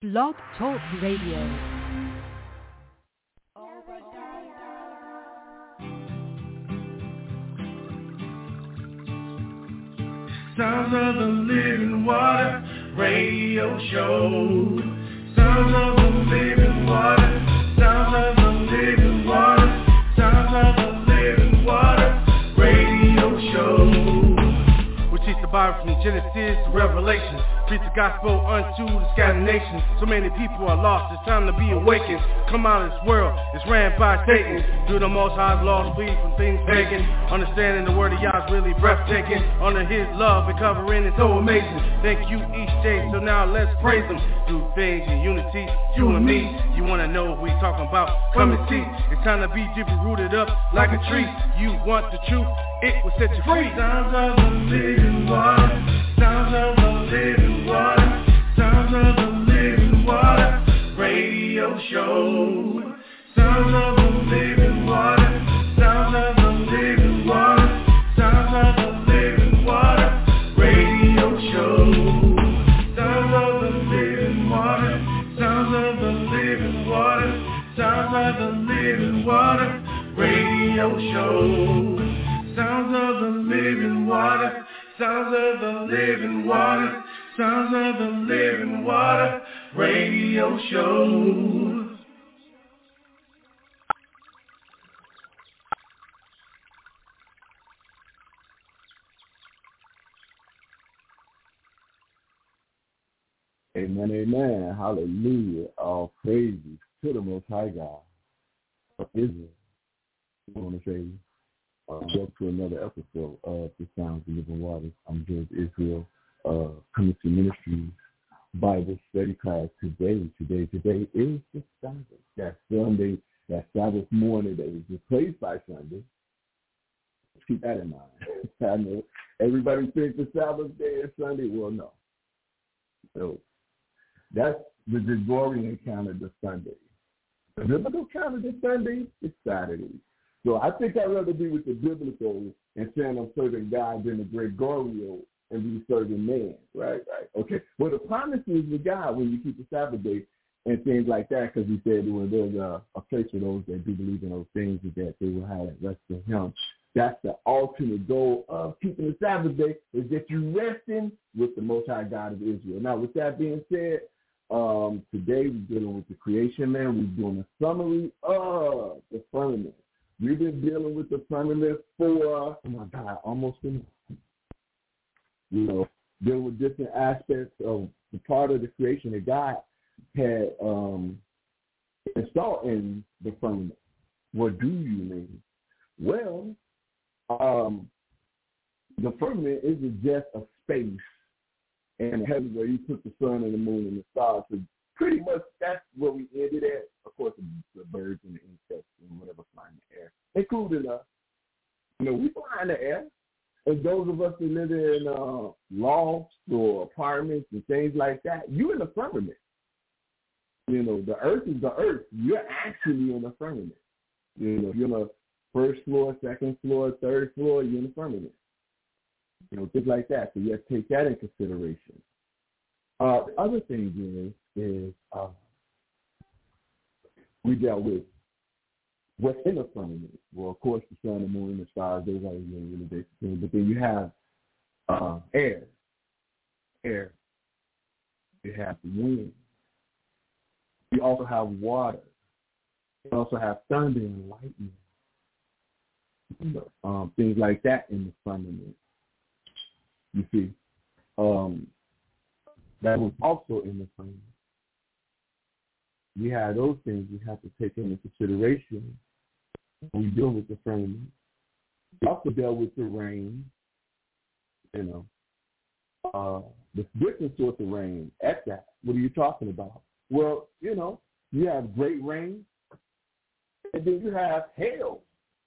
Blog Talk Radio. Sounds of the Living Water Radio Show. Sounds of the Living Water. Sounds of the Living Water. Sounds of the Living Water Radio Show. We teach the Bible from Genesis to Revelation. Preach the gospel unto the scattered nations. So many people are lost, it's time to be awakened. Come out of this world, it's ran by Satan. Through the Most High's laws, flee from things pagan. Understanding the word of Yah is really breathtaking. Under his love and covering is so amazing. Thank you each day, so now let's praise him. Do things in unity, you and me. You wanna know what we talking about? Come and see. It's time to be deeply rooted up like a tree. You want the truth, it will set you free. Sounds of the living water. Sounds of the living water. Sounds of the living water radio show. Sounds of the living water. Sounds of the living water. Sounds of the living water radio show. Sounds of the living water. Sounds of the living water. Sounds of the living water radio show. Sounds of the living water. Sounds of the living water. Sounds of the living water radio show. Amen, amen. Hallelujah. All praises to the Most High God of Israel. I want to say, welcome to another episode of The Sounds of Living Waters. I'm George Israel, coming to Ministries Bible Study Class today. Today is the Sabbath. That Sunday, that Sabbath morning that is replaced by Sunday. Let's keep that in mind. I know everybody thinks the Sabbath day is Sunday. Well, no. So that's the Gregorian calendar Sunday. The biblical calendar Sunday is Saturday. So I think I'd rather be with the biblical and saying I'm serving God than the Gregorian and be serving man, right? Okay. Well, the promise is with God when you keep the Sabbath day and things like that, because he said when there's a place for those that do believe in those things that they will have rest in him. That's the ultimate goal of keeping the Sabbath day, is that you're resting with the Most High God of Israel. Now, with that being said, today we're dealing with the creation, man. We're doing a summary of the firmament. We've been dealing with the firmament for, almost a month. Dealing with different aspects of the part of the creation that God had installed in the firmament. What do you mean? Well, the firmament isn't just a space in heaven where you put the sun and the moon and the stars. So pretty much that's where we ended at. Of course, the birds and the insects and whatever fly in the air, including us. We fly in the air. And those of us that live in lofts or apartments and things like that, you're in the firmament. The earth is the earth. You're actually in the firmament. If you're on the first floor, second floor, third floor, you're in the firmament. Things like that. So you have to take that in consideration. The other thing is we dealt with what's in the firmament. Well, of course, the sun, the moon, and the stars, those are really basic things. But then you have air. You have the wind. You also have water. You also have thunder and lightning. Things like that in the firmament. You see, that was also in the firmament. We have those things we have to take into consideration when we deal with the firmament. We also dealt with the rain, the different sorts of rain at that. What are you talking about? Well, you have great rain, and then you have hail.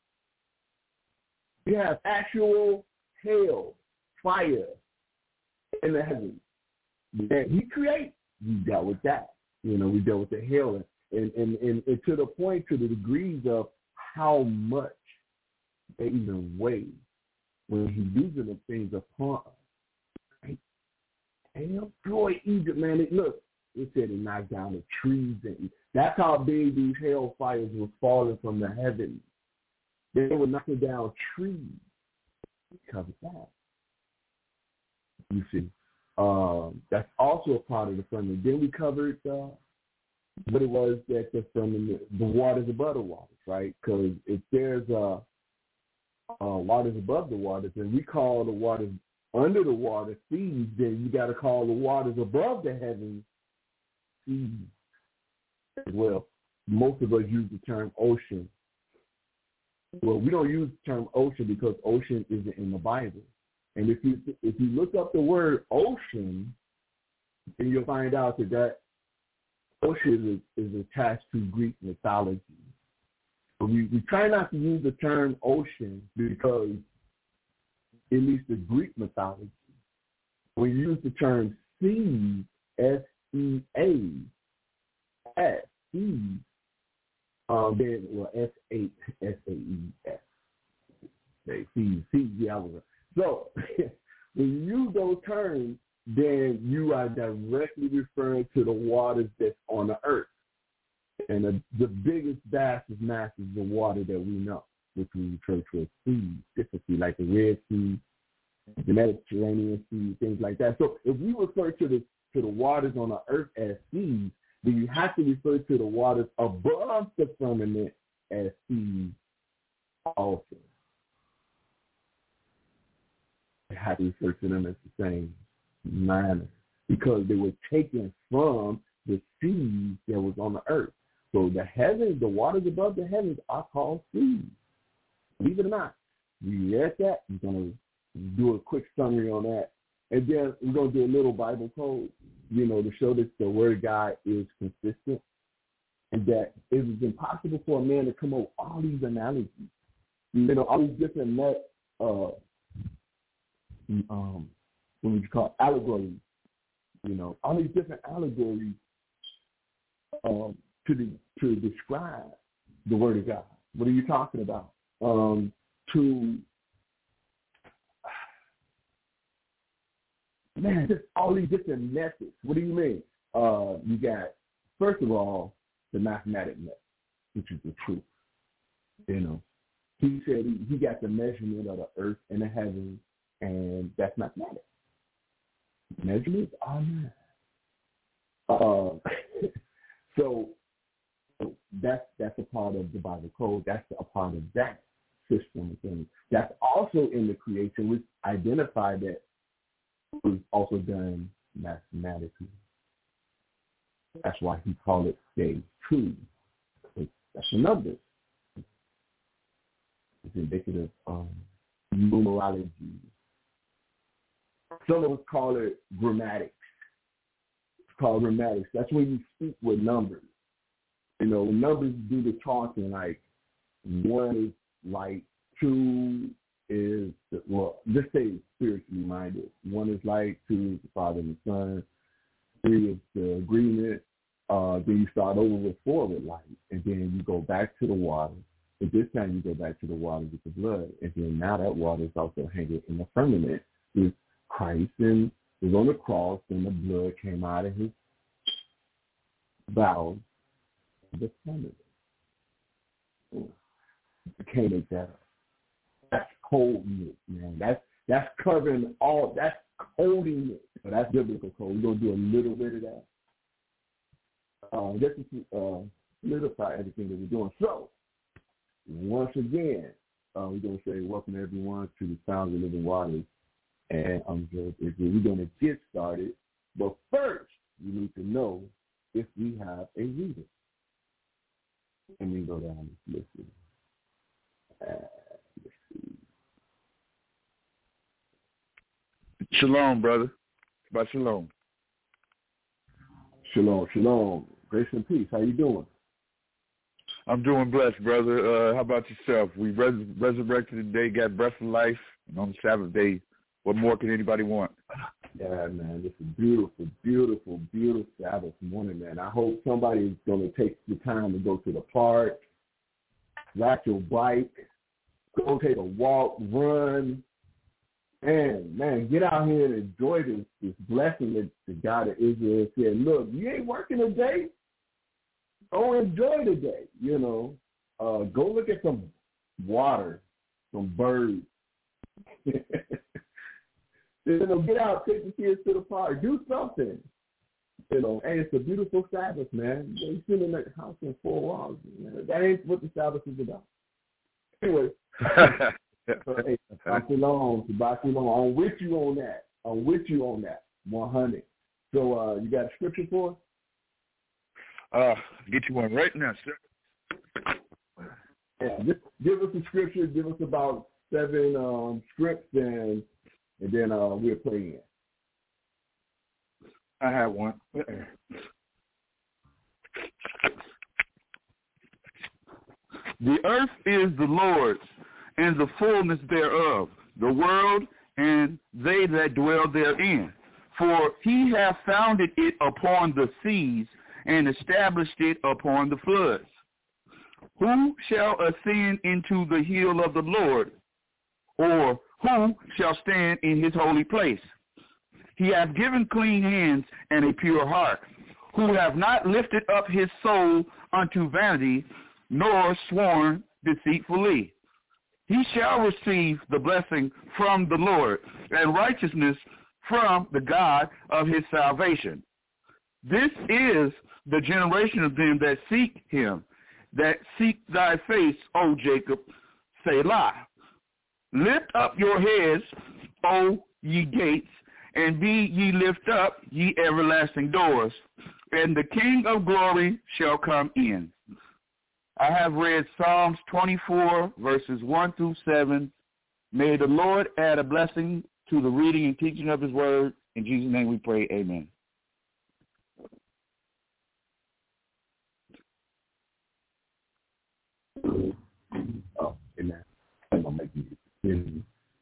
You have actual hail, fire in the heavens. And he creates. We dealt with that. We dealt with the hail and to the point, to the degrees of how much they even weigh when he uses the things upon us. Right? And destroy Egypt, man. Look, It said it knocked down the trees. And that's how big these hellfires were falling from the heavens. They were knocking down trees because of that. You see, that's also a part of the firmament. Then we covered what it was that the firmament, the waters above the waters, right? Because if there's waters above the waters, and we call the waters under the water seas, then you got to call the waters above the heavens seas as well. Most of us use the term ocean. Well, we don't use the term ocean because ocean isn't in the Bible. And if you look up the word ocean, then you'll find out that ocean is attached to Greek mythology. So we try not to use the term ocean because it leads to Greek mythology. When you use the term sea, S-E-A-S, sea, then, well, S-A-E-S. See, yeah, so when you use those terms, then you are directly referring to the waters that's on the earth. And the biggest, vastest masses of water that we know, which we refer to as seas, typically like the Red Sea, the Mediterranean Sea, things like that. So if we refer to the waters on the earth as seas, then you have to refer to the waters above the firmament as seas also. You have to refer to them as the same manner because they were taken from the seas that was on the earth. So the heavens, the waters above the heavens are called seas. Believe it or not. We read that. We're going to do a quick summary on that. And then we're going to do a little Bible code, to show that the Word of God is consistent and that it was impossible for a man to come up with all these analogies. All these different what would you call allegories? All these different allegories to describe the Word of God. What are you talking about? Just all these different methods. What do you mean? You got, first of all, the mathematic method, which is the truth. He said he got the measurement of the earth and the heavens, and that's mathematics. Measurements are math. So that's a part of the Bible code. That's a part of that system of things. That's also in the creation, which identified that it was also done mathematically. That's why he called it day 2. That's a number. It's indicative of numerology. Some of us call it grammatics. It's called grammatics. That's when you speak with numbers. Numbers do the talking, like 1 is like 2 is, just say spiritually minded. 1 is like, 2 is the Father and the Son. 3 is the agreement. Then you start over with 4 with light. And then you go back to the water. But this time you go back to the water with the blood. And then now that water is also hanging in the firmament with Christ and was on the cross, and the blood came out of his bowels. The firmament. You can't make that up. That's coldness, man. That's covering all. That's coding it. So that's biblical code. We're gonna do a little bit of that. Just to solidify everything that we're doing. So once again, we're gonna say welcome everyone to the Sounds of Living Waters, and I'm Joe. We're gonna get started, but first we need to know if we have a reader. And we go down and listen. Let's see. Shalom, brother. Shabbat shalom. Shalom. Grace and peace. How you doing? I'm doing blessed, brother. How about yourself? We resurrected today, got breath of life, and on the Sabbath day, what more can anybody want? Yeah, man. This is beautiful, beautiful, beautiful Sabbath morning, man. I hope somebody's going to take the time to go to the park, ride your bike, go take a walk, run, Man, get out here and enjoy this blessing that the God of Israel said, look, you ain't working today. Go enjoy the day, Go look at some water, some birds. Get out, take the kids to the park, do something. Hey, it's a beautiful Sabbath, man. You sit in that house in 4 walls. That ain't what the Sabbath is about. Anyway. Hey, Shabbat Shalom. I'm with you on that. 100. So you got a scripture for us? Get you one right now, sir. Yeah, just give us a scripture. Give us about 7 scripts, and then we'll play in. I have one. The earth is the Lord's, and the fullness thereof, the world and they that dwell therein. For he hath founded it upon the seas, and established it upon the floods. Who shall ascend into the hill of the Lord, or who shall stand in his holy place? He hath given clean hands and a pure heart, who have not lifted up his soul unto vanity, nor sworn deceitfully. He shall receive the blessing from the Lord, and righteousness from the God of his salvation. This is the generation of them that seek him, that seek thy face, O Jacob, Selah. Lift up your heads, O ye gates, and be ye lift up, ye everlasting doors, and the King of glory shall come in. I have read Psalms 24, verses 1 through 7. May the Lord add a blessing to the reading and teaching of his word. In Jesus' name we pray, amen. Oh, amen. I'm going to make you decisions.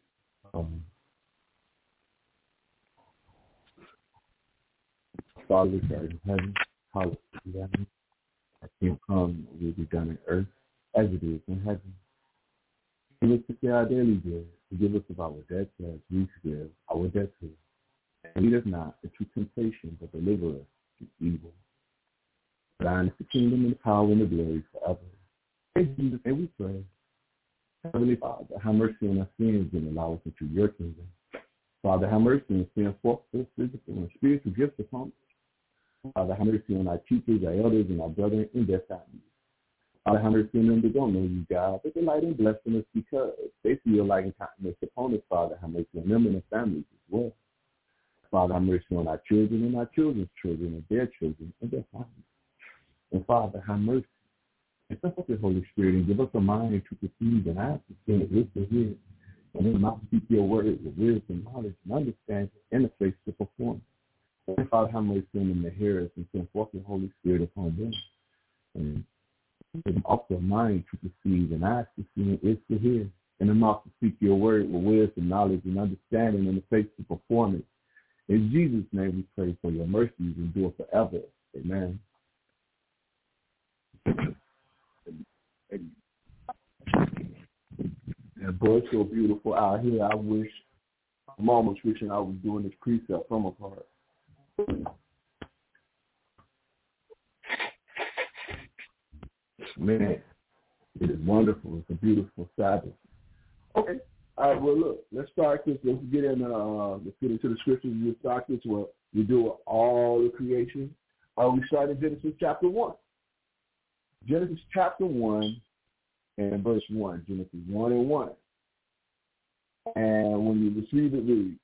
Father, which art in heaven, hallowed be thy name. Our kingdom come, will be done on earth as it is in heaven. Give us today our daily bread. Forgive us of our debts as we forgive our debtors. And lead us not into temptation, but deliver us from evil. For thine is the kingdom and the power and the glory forever. In Jesus' name we pray. Heavenly Father, have mercy on our sins and allow us into your kingdom. Father, have mercy and send forth the physical and spiritual gifts upon us. Father, have mercy on our teachers, our elders, and our brethren in their families. Father, have mercy on them that don't know you, God, but delight in blessing us because they feel like kindness upon us. Father, have mercy on them and their families as well. Father, have mercy on our children and our children's children and their children and their families. And Father, have mercy. And send forth your Holy Spirit and give us a mind to perceive and ask to see and listen to hear. And then not speak your word with wisdom, knowledge, and understanding, and the faith to perform. And Father, have mercy on them that hear us and send forth your Holy Spirit upon them. And give them also a mind to perceive and ask to see and ears to hear. And then also speak your word with wisdom, knowledge, and understanding, and the faith to perform it. In Jesus' name we pray for your mercies and endure forever. Amen. And boy, it's so beautiful out here. I wish, I'm almost wishing I was doing this precept from a part. Man, it is wonderful. It's a beautiful Sabbath. Okay. All right, well, look, let's start this. Let's get into the scriptures. We'll start this. Well, we do all the creation. We start in Genesis chapter 1. Genesis chapter 1 and verse 1. Genesis 1 and 1. And when you receive it, read.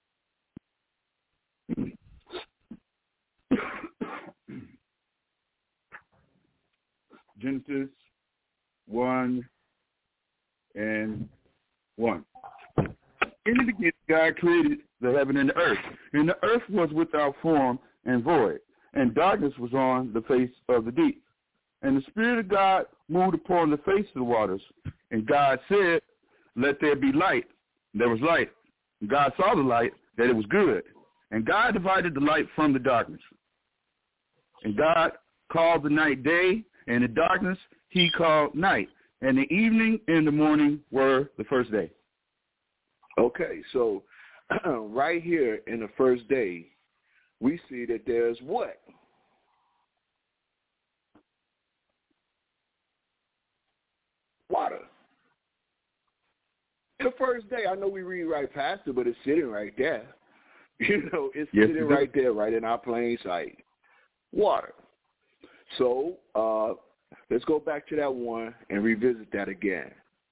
Genesis 1 and 1. In the beginning, God created the heaven and the earth, and the earth was without form and void, and darkness was on the face of the deep. And the Spirit of God moved upon the face of the waters. And God said, let there be light. There was light. And God saw the light, that it was good. And God divided the light from the darkness. And God called the night day, and the darkness he called night. And the evening and the morning were the first day. Okay, so right here in the first day, we see that there's what? Water. The first day, I know we read right past it, but it's sitting right there. It's sitting right there, right in our plain sight. Water. So let's go back to that one and revisit that again.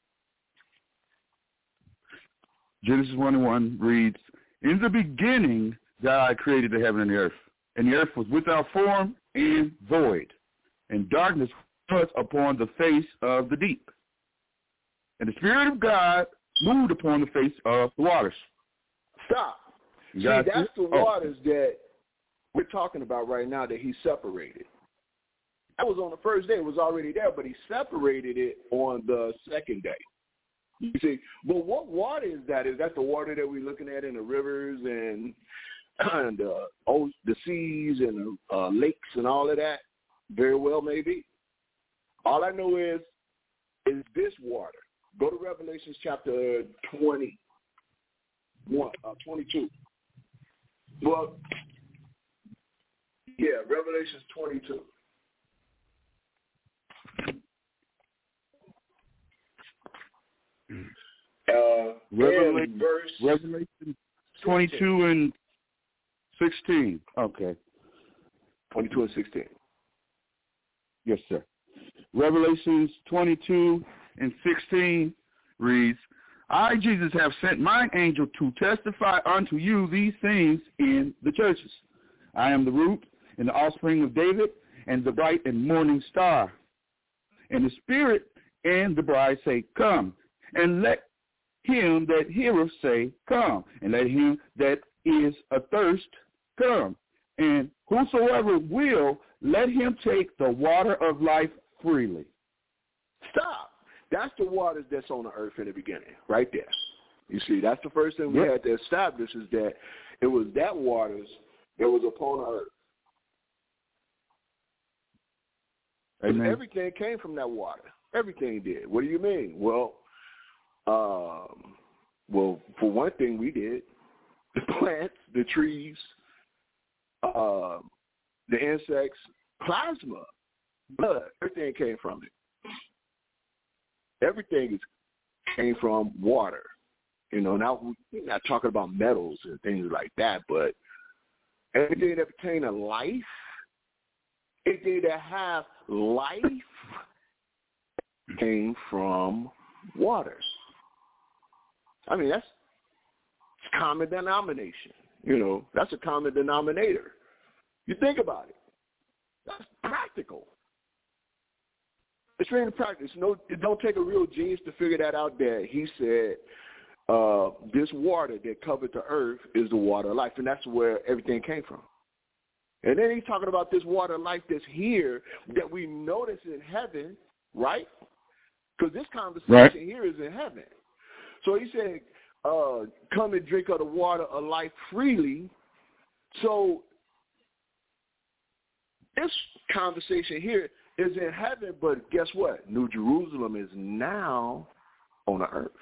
Genesis 1:1 reads, "In the beginning, God created the heaven and the earth was without form and void, and darkness was upon the face of the deep. And the Spirit of God moved upon the face of the waters." Stop. See, that's the waters that we're talking about right now that he separated. That was on the first day. It was already there, but he separated it on the second day. You see, but what water is that? Is that the water that we're looking at in the rivers and the seas and the lakes and all of that? Very well, maybe. All I know is this water. Go to Revelation chapter 22. Well, yeah, Revelation 22. Revelation 22 and 16. Okay. 22 and 16. Yes, sir. Revelations 22 and 16 reads, "I, Jesus, have sent mine angel to testify unto you these things in the churches. I am the root and the offspring of David and the bright and morning star. And the Spirit and the bride say, Come. And let him that heareth say, Come. And let him that is athirst come. And whosoever will, let him take the water of life freely." Stop. That's the waters that's on the earth in the beginning, right there. You see, that's the first thing we had to establish is that it was that waters that was upon the earth. Amen. Everything came from that water. Everything did. What do you mean? Well, for one thing, we did. The plants, the trees, the insects, plasma, blood, everything came from it. Everything came from water. Now we're not talking about metals and things like that, but everything that pertained to life, anything that have life came from water. I mean, that's common denomination. That's a common denominator. You think about it. That's practical. It's really practical. It don't take a real genius to figure that out there. He said this water that covered the earth is the water of life, and that's where everything came from. And then he's talking about this water of life that's here that we notice in heaven, right? Because this conversation here is in heaven. So he said, come and drink of the water of life freely. So this conversation here is in heaven, but guess what? New Jerusalem is now on the earth.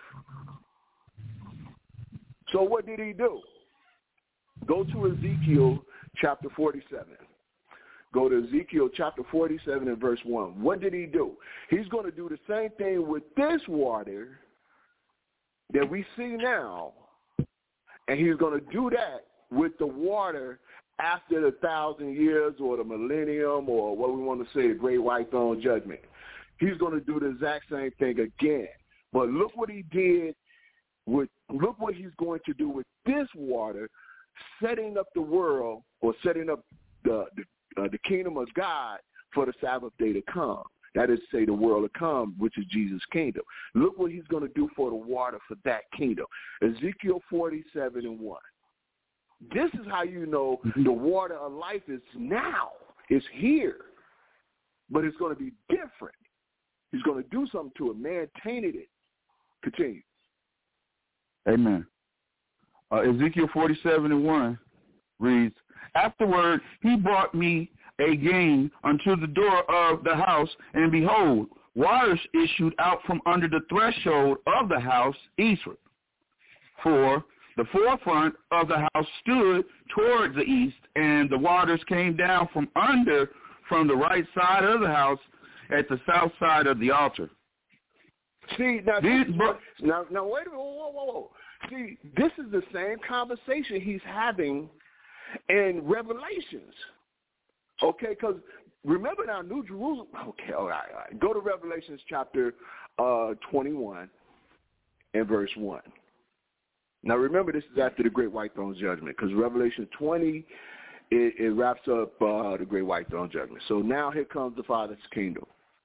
So what did he do? Go to Ezekiel chapter 47. Go to Ezekiel chapter 47 and verse 1. What did he do? He's going to do the same thing with this water that we see now, and he's going to do that with the water after the 1,000 years or the millennium or what we want to say, the great white throne judgment. He's going to do the exact same thing again. But look what he did look what he's going to do with this water, setting up the world or setting up the kingdom of God for the Sabbath day to come. That is to say the world to come, which is Jesus' kingdom. Look what he's going to do for the water for that kingdom. Ezekiel 47 and 1. This is how you know the water of life is now. It's here. But it's going to be different. He's going to do something to it. Man tainted it. Continue. Amen. Ezekiel 47 and 1 reads, "Afterward he brought me again unto the door of the house, and behold, waters issued out from under the threshold of the house eastward. For The forefront of the house stood toward the east, and the waters came down from the right side of the house at the south side of the altar. See, now, now wait a minute, whoa. See, this is the same conversation he's having in Revelations. Okay, because remember now, New Jerusalem. Okay, all right. Go to Revelations chapter 21 and verse 1. Now remember, this is after the Great White Throne Judgment, because Revelation 20, it wraps up the Great White Throne Judgment. So now here comes the Father's kingdom.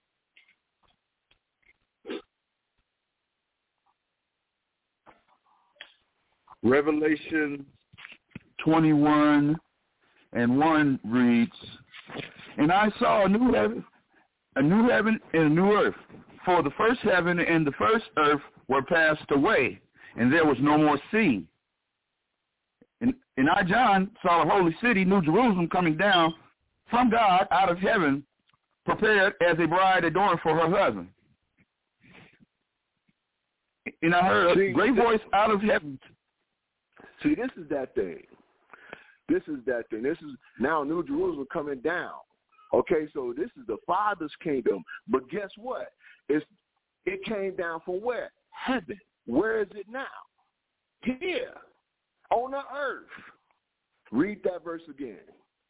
Revelation 21 and 1 reads, "And I saw a new heaven and a new earth. For the first heaven and the first earth were passed away, and there was no more sea. And I, John, saw the holy city, New Jerusalem, coming down from God out of heaven, prepared as a bride adorned for her husband. And I heard a great voice out of heaven." See, this is that thing. This is now New Jerusalem coming down. Okay, so this is the Father's kingdom. But guess what? It came down from where? Heaven. Where is it now? Here, on the earth. Read that verse again.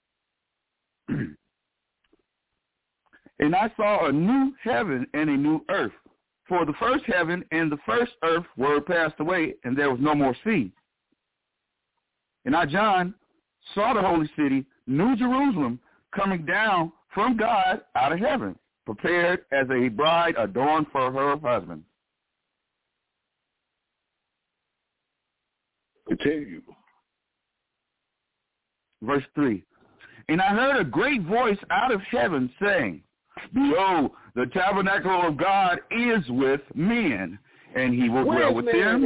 "And I saw a new heaven and a new earth. For the first heaven and the first earth were passed away, and there was no more sea. And I, John, saw the holy city, New Jerusalem, coming down from God out of heaven, prepared as a bride adorned for her husband." Continue. Verse 3. "And I heard a great voice out of heaven saying, Behold, the tabernacle of God is with men, and he will dwell with them."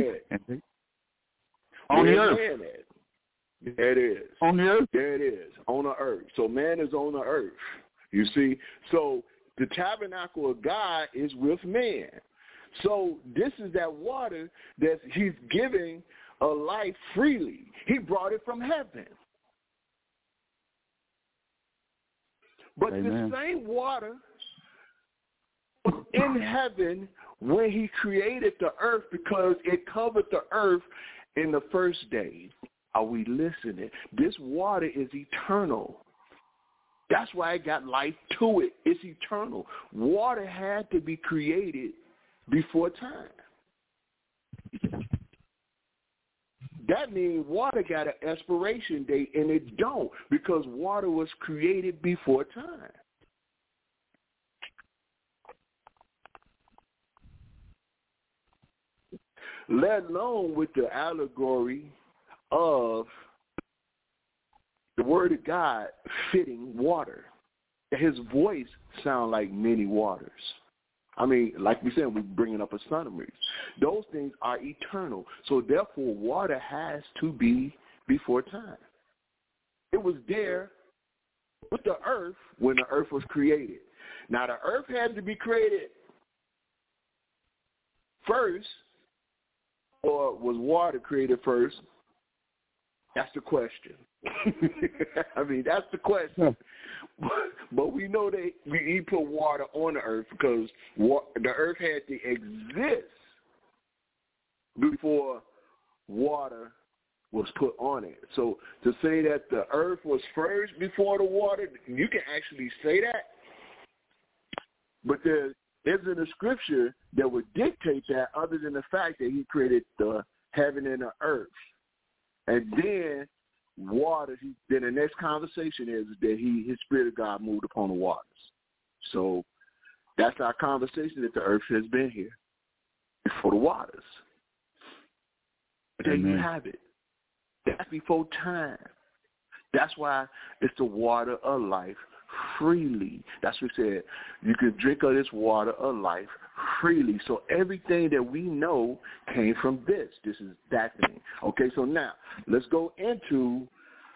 On the earth. There it is. On the earth? There it is. On the earth. So man is on the earth. You see? So the tabernacle of God is with men. So this is that water that he's giving a life freely. He brought it from heaven. But Amen. the same water in heaven when he created the earth, because it covered the earth in the first day. Are we listening? This water is eternal. That's why it got life to it. It's eternal. Water had to be created before time. That means water got an expiration date, and it don't, because water was created before time. Let alone with the allegory of the word of God fitting water. His voice sounds like many waters. I mean, like we said, we're bringing up astronomy. Those things are eternal. So therefore, water has to be before time. It was there with the earth when the earth was created. Now, the earth had to be created first, or was water created first? That's the question. I mean, that's the question. But we know that he put water on the earth because the earth had to exist before water was put on it. So to say that the earth was first before the water, you can actually say that. But there isn't a scripture that would dictate that, other than the fact that he created the heaven and the earth. And then water, then the next conversation is that his Spirit of God moved upon the waters. So that's our conversation, that the earth has been here before the waters. There you have it. That's before time. That's why it's the water of life freely. That's what it said. You can drink of this water of life freely. So everything that we know came from this. This is that thing. Okay, so now let's go into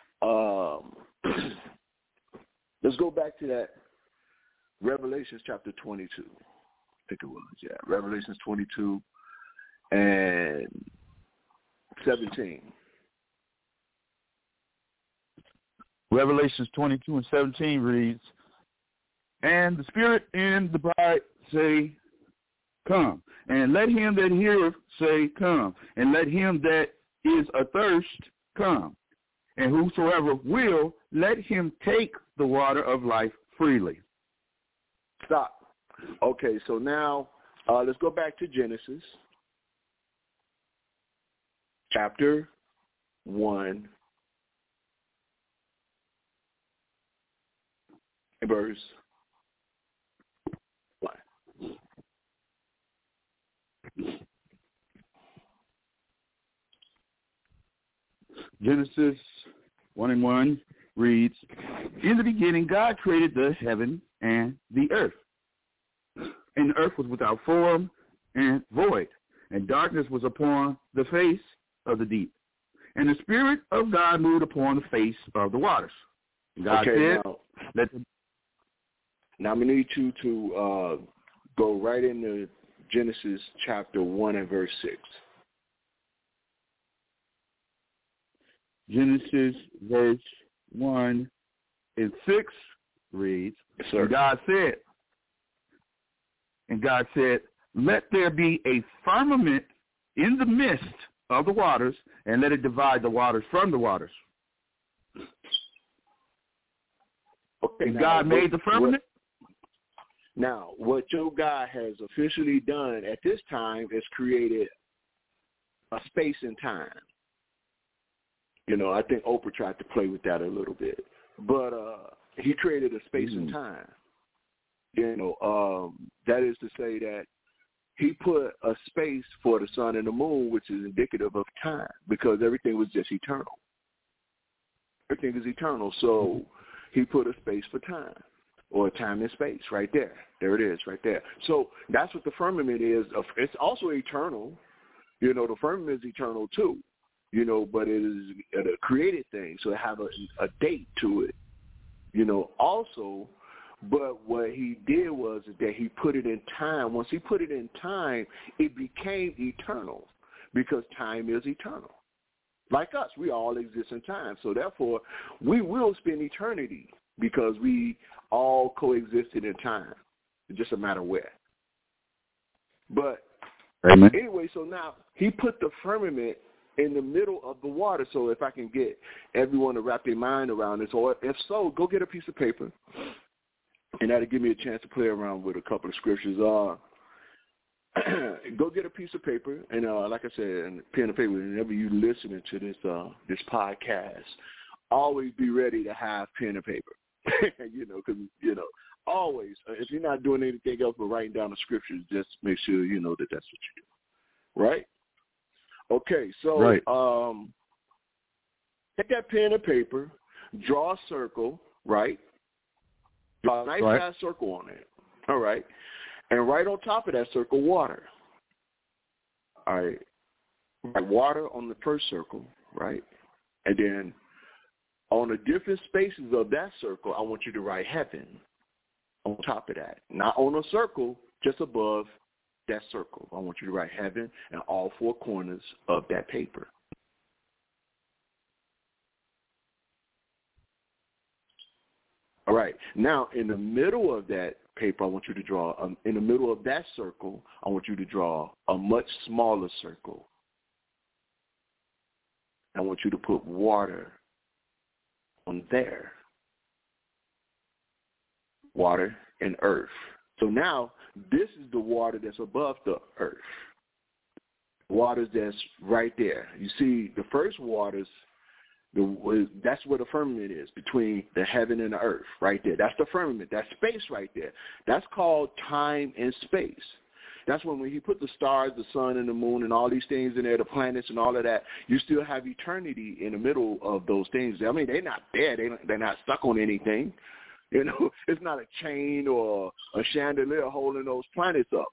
let's go back to that Revelations chapter 22. I think it was, yeah. Revelations 22 and 17. Revelations 22:17 reads, "And the Spirit and the bride say, Come. And let him that heareth say, Come. And let him that is athirst come. And whosoever will, let him take the water of life freely." Stop. Okay, so now let's go back to Genesis chapter 1, verse 1. Genesis 1:1 reads, "In the beginning God created the heaven and the earth. And the earth was without form and void, and darkness was upon the face of the deep. And the Spirit of God moved upon the face of the waters. And God said, now we need you to go right into Genesis chapter 1 and verse 6. Genesis verse 1 and 6 reads, Yes, sir. And God said, let there be a firmament in the midst of the waters, and let it divide the waters from the waters. Okay, and God made the firmament? Now, what your God has officially done at this time is created a space and time. You know, I think Oprah tried to play with that a little bit. But he created a space and time. You know, that is to say that he put a space for the sun and the moon, which is indicative of time, because everything was just eternal. Everything is eternal. So he put a space for time, or time and space right there. There it is right there. So that's what the firmament is. It's also eternal. You know, the firmament is eternal too. You know, but it is a created thing, so it have a date to it. You know, also, but what he did was that he put it in time. Once he put it in time, it became eternal, because time is eternal. Like us, we all exist in time. So therefore, we will spend eternity, because we all coexisted in time. It's just a matter where. But Amen. Anyway, so now he put the firmament in the middle of the water. So if I can get everyone to wrap their mind around this, or if so, go get a piece of paper, and that'll give me a chance to play around with a couple of scriptures. Go get a piece of paper, and like I said, and pen and paper. Whenever you listening to this podcast, always be ready to have pen and paper. You know, because always, if you're not doing anything else but writing down the scriptures, just make sure you know that that's what you do. Right? Okay, so right. Take that pen and paper, draw a circle, right? Draw a nice size circle on it, all right? And right on top of that circle, water. All right? Write water on the first circle, right? And then on the different spaces of that circle, I want you to write heaven on top of that. Not on a circle, just above that circle. I want you to write heaven in all four corners of that paper. All right. Now, in the middle of that paper, I want you to draw, in the middle of that circle, I want you to draw a much smaller circle. I want you to put water on there. Water and earth. So now, this is the water that's above the earth. Waters that's right there. You see, the first waters, that's where the firmament is, between the heaven and the earth, right there. That's the firmament. That's space right there. That's called time and space. That's when he put the stars, the sun, and the moon, and all these things in there, the planets and all of that, you still have eternity in the middle of those things. I mean, they're not there. They're not stuck on anything. You know, it's not a chain or a chandelier holding those planets up.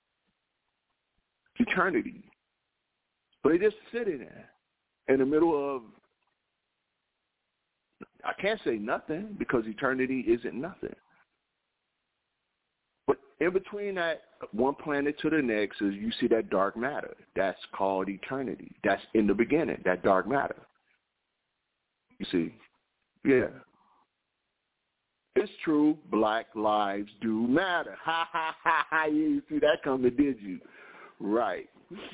Eternity. But they just sitting there in the middle of, I can't say nothing, because eternity isn't nothing. But in between that one planet to the next is you see that dark matter. That's called eternity. That's in the beginning, that dark matter. You see? Yeah. It's true. Black lives do matter. Ha, ha, ha, ha. You see that coming, did you? Right.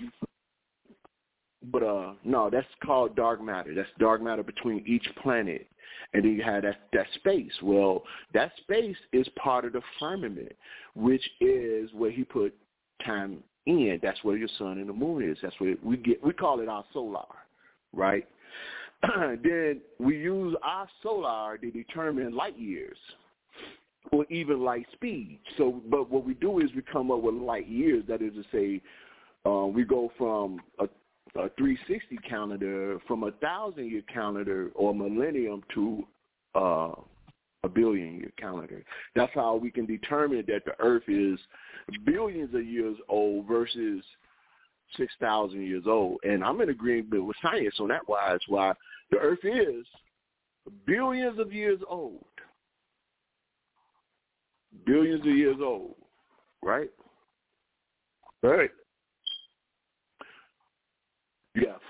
But, no, that's called dark matter. That's dark matter between each planet. And then you have that space. Well, that space is part of the firmament, which is where he put time in. That's where your sun and the moon is. That's where we call it our solar, right? Then we use our solar to determine light years or even light speed. So, but what we do is we come up with light years. That is to say, we go from a 360 calendar, from 1,000-year calendar or millennium to a billion-year calendar. That's how we can determine that the Earth is billions of years old versus 6,000 years old. And I'm in agreement with science on that wise, why the Earth is billions of years old. Billions of years old, right? Right. You got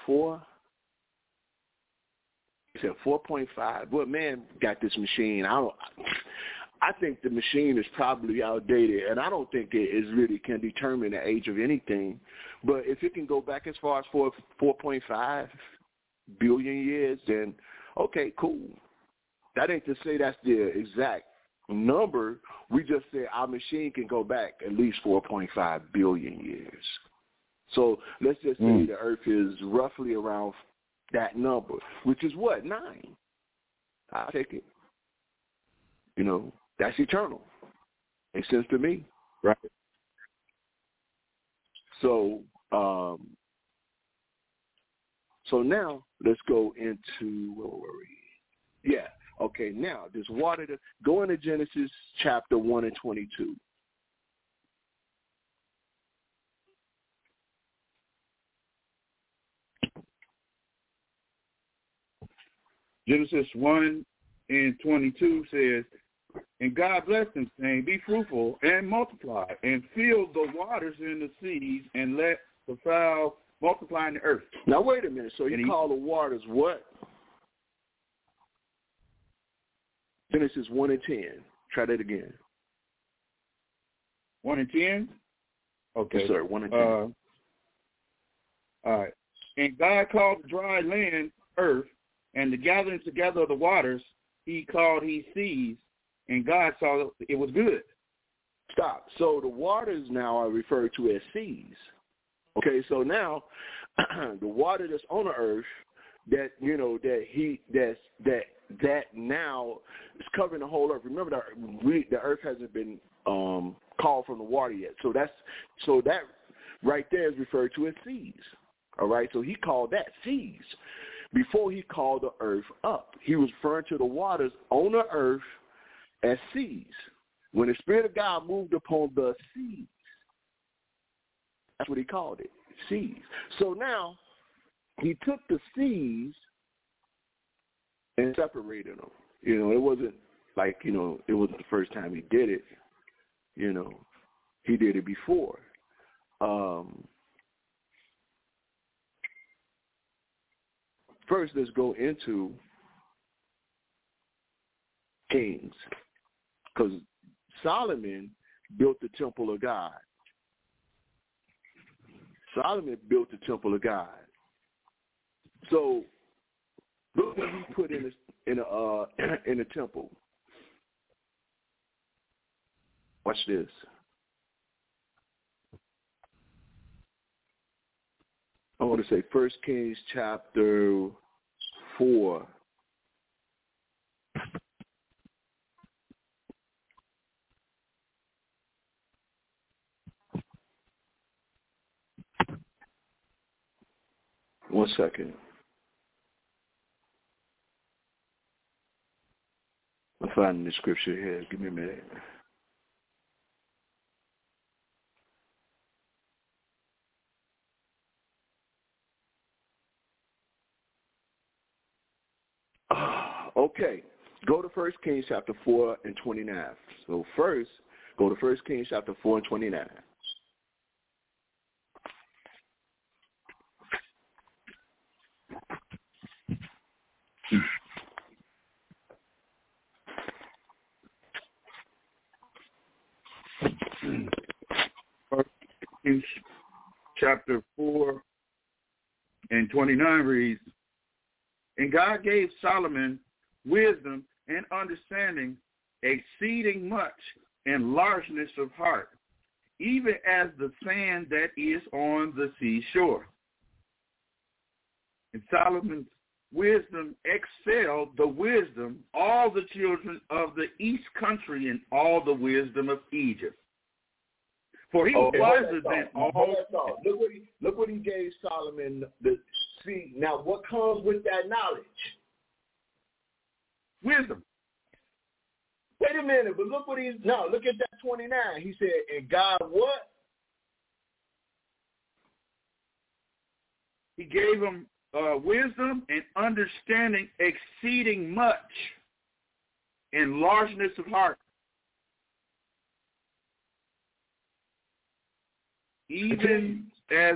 4.5. Well, man got this machine. I think the machine is probably outdated, and I don't think it is really can determine the age of anything. But if it can go back as far as 4.5 billion years, then okay, cool. That ain't to say that's the exact number. We just say our machine can go back at least 4.5 billion years. So let's just say the Earth is roughly around that number, which is what, 9? I'll take it. You know, that's eternal. Makes sense to me. Right. So, so now let's go into, where were we? Yeah. Okay, now this water, go into Genesis chapter 1 and 22. Genesis 1 and 22 says, and God blessed them, saying, be fruitful and multiply, and fill the waters in the seas, and let the fowl multiply in the earth. Now, wait a minute. So you call the waters what? Genesis 1 and 10. Try that again. 1 and 10? Okay. Yes, sir, 1 and 10. All right. And God called the dry land earth, and the gathering together of the waters he seas, and God saw it was good. Stop. So the waters now are referred to as seas. Okay, so now the water that's on the earth that, you know, that now is covering the whole earth. Remember, the earth hasn't been called from the water yet. So that right there is referred to as seas. All right, so he called that seas. Before he called the earth up, he was referring to the waters on the earth as seas. When the Spirit of God moved upon the seas, that's what he called it, seas. So now he took the seas and separated them. You know, it wasn't like, you know, it wasn't the first time he did it. You know, he did it before. First, let's go into Kings, because Solomon built the temple of God. Solomon built the temple of God. So look what he put in the temple. Watch this. I want to say 1 Kings chapter 4. One second. I'm finding the scripture here. Give me a minute. Okay. Go to 1 Kings chapter 4 and 29. So first, Go to 1 Kings chapter 4 and 29. Chapter 4 and 29 reads, and God gave Solomon wisdom and understanding, exceeding much, and largeness of heart, even as the sand that is on the seashore. And Solomon's wisdom excelled the wisdom, all the children of the east country, and all the wisdom of Egypt. For he was wiser than all. Look what he gave Solomon. See, now what comes with that knowledge? Wisdom. Wait a minute, but look at that 29. He said, and God what? He gave him wisdom and understanding exceeding much, and largeness of heart. Even as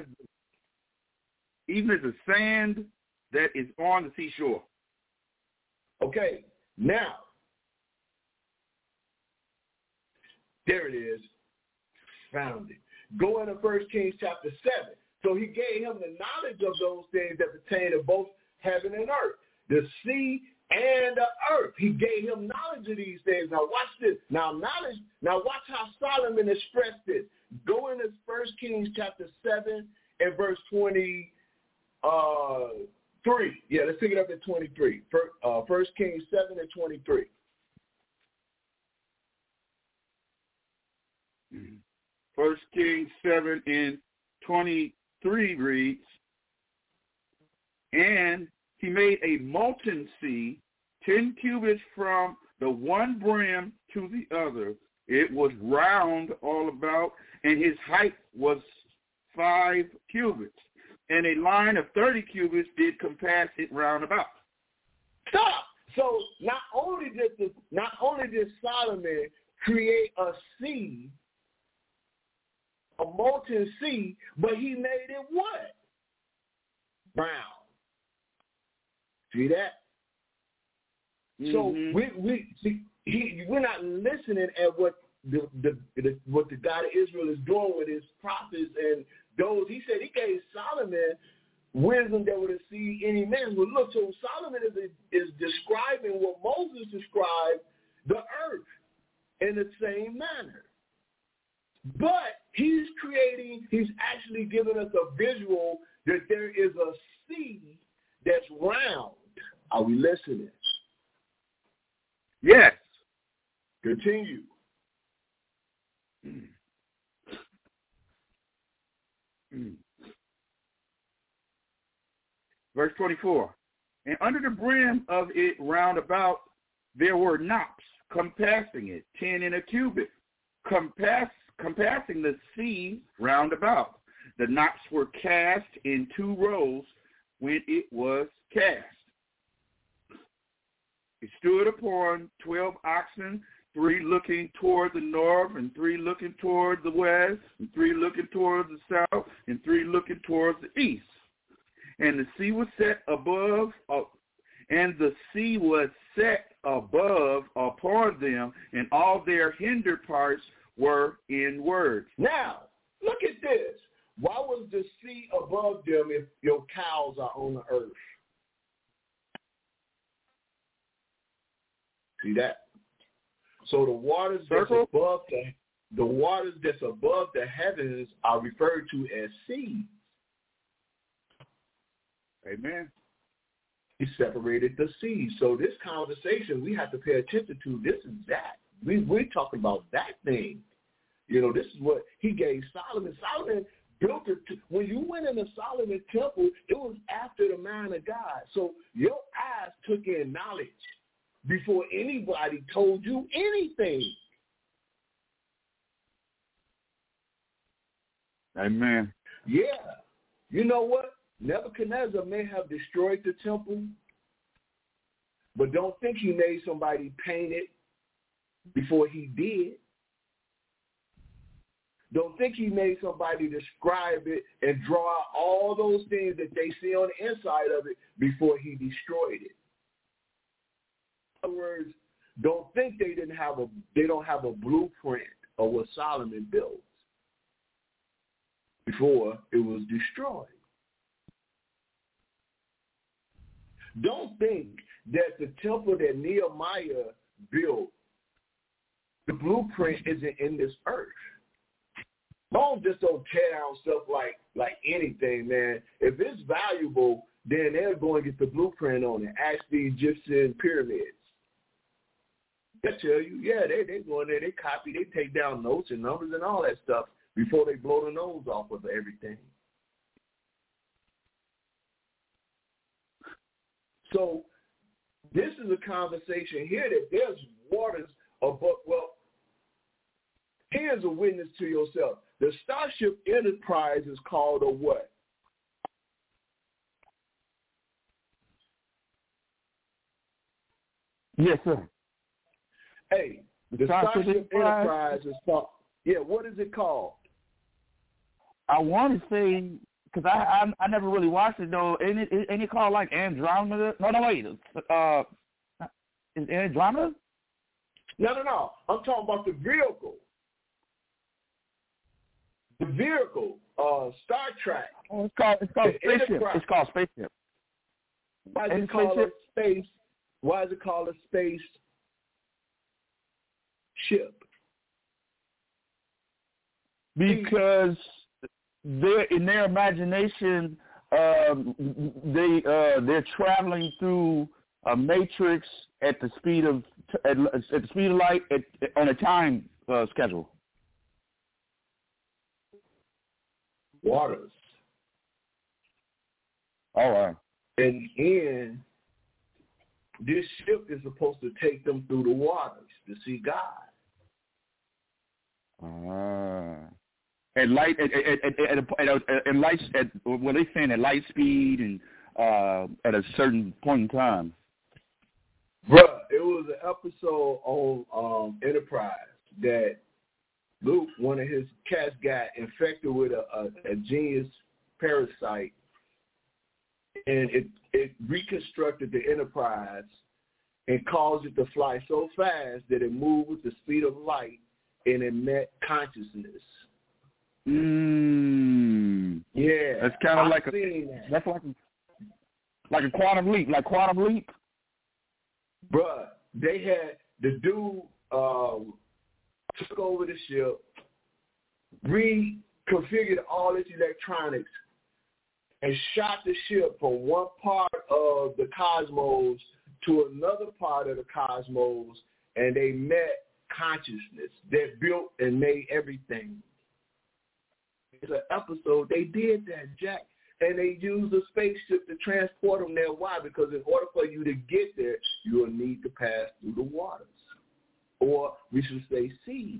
the sand that is on the seashore. Okay, now, there it is, found it. Go into 1 Kings chapter 7. So he gave him the knowledge of those things that pertain to both heaven and earth, the sea and the earth. He gave him knowledge of these things. Now watch this. Now watch how Solomon expressed this. Go into 1 Kings chapter 7 and verse 23. Yeah, let's pick it up at 23. 1 Kings 7 and 23. Mm-hmm. 1 Kings 7 and 23 reads, and he made a molten sea, 10 cubits from the one brim to the other. It was round all about, and his height was 5 cubits. And a line of 30 cubits did compass it round about. Stop! So not only did Solomon create a sea, a molten sea, but he made it what? Round. See that? Mm-hmm. So we're not listening at what what the God of Israel is doing with his prophets and those. He said he gave Solomon wisdom that would exceed any man. Well, look, so Solomon is describing what Moses described the earth in the same manner. But he's actually giving us a visual that there is a sea that's round. Are we listening? Yes. Continue. Verse 24. And under the brim of it round about there were knops compassing it, 10 in a cubit, compassing the sea round about. The knops were cast in 2 rows when it was cast. It stood upon 12 oxen, 3 looking toward the north, and 3 looking toward the west, and 3 looking toward the south, and 3 looking toward the east. And the sea was set above, upon them, and all their hinder parts were inward. Now, look at this. Why was the sea above them if your cows are on the earth? See that? So the waters that's above the heavens are referred to as seas. Amen. He separated the seas. So this conversation we have to pay attention to. This is that. We're talking about that thing. This is what he gave Solomon. Solomon built it. When you went in the Solomon temple, it was after the mind of God. So your eyes took in knowledge before anybody told you anything. Amen. Yeah. You know what? Nebuchadnezzar may have destroyed the temple, but don't think he made somebody paint it before he did. Don't think he made somebody describe it and draw out all those things that they see on the inside of it before he destroyed it. In other words, don't think they don't have a blueprint of what Solomon built before it was destroyed. Don't think that the temple that Nehemiah built, the blueprint isn't in this earth. Don't tear down stuff like anything, man. If it's valuable, then they're going to get the blueprint on it. Ask the Egyptian pyramids. They'll tell you, yeah, they go in there, they copy, they take down notes and numbers and all that stuff before they blow the nose off of everything. So this is a conversation here that there's waters above. Well, here's a witness to yourself. The Starship Enterprise is called a what? Yes, sir. Hey, the Starship Enterprise is called, yeah, what is it called? I want to say, because I never really watched it, though. Ain't it called like Andromeda? No, wait. Is Andromeda? No. I'm talking about the vehicle. The vehicle, Star Trek. Oh, it's called Spaceship. Enterprise. It's called Spaceship. Why is it called a space? Why is it called a space ship? Because in their imagination, they're traveling through a matrix at the speed of light on a time schedule. Waters. All right. And this ship is supposed to take them through the waters to see God. At light, at light, what they saying at light speed and at a certain point in time. Bruh, it was an episode on Enterprise that Luke, one of his cats, got infected with a genius parasite, and it reconstructed the Enterprise and caused it to fly so fast that it moved with the speed of light, and it met consciousness. Yeah, that's kind of like that's like a quantum leap, Bruh, they had the dude took over the ship, reconfigured all its electronics, and shot the ship from one part of the cosmos to another part of the cosmos, and they met consciousness that built and made everything. It's an episode. They did that, Jack. And they used a spaceship to transport them there. Why? Because in order for you to get there, you will need to pass through the waters. Or we should say sea.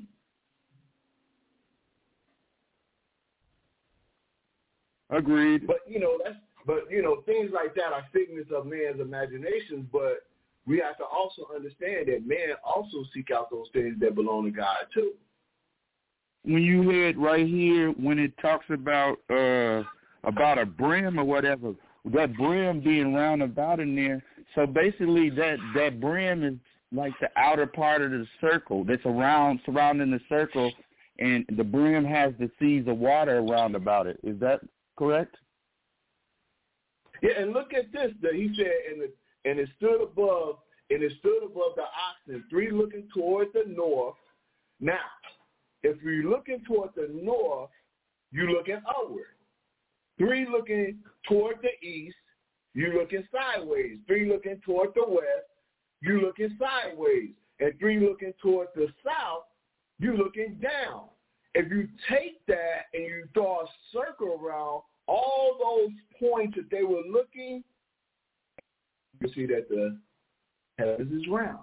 Agreed. But things like that are figments of man's imaginations, but we have to also understand that man also seek out those things that belong to God too. When you heard right here, when it talks about a brim or whatever, that brim being round about in there, so basically that brim is like the outer part of the circle that's surrounding the circle, and the brim has the seas of water around about it. Is that correct? Yeah, and look at this. He said, and it stood above the oxen, 3 looking toward the north. Now, if you're looking toward the north, you're looking upward. 3 looking toward the east, you're looking sideways. 3 looking toward the west, you're looking sideways. And 3 looking toward the south, you're looking down. If you take that and you draw a circle around all those points that they were looking, you see that the heavens is round.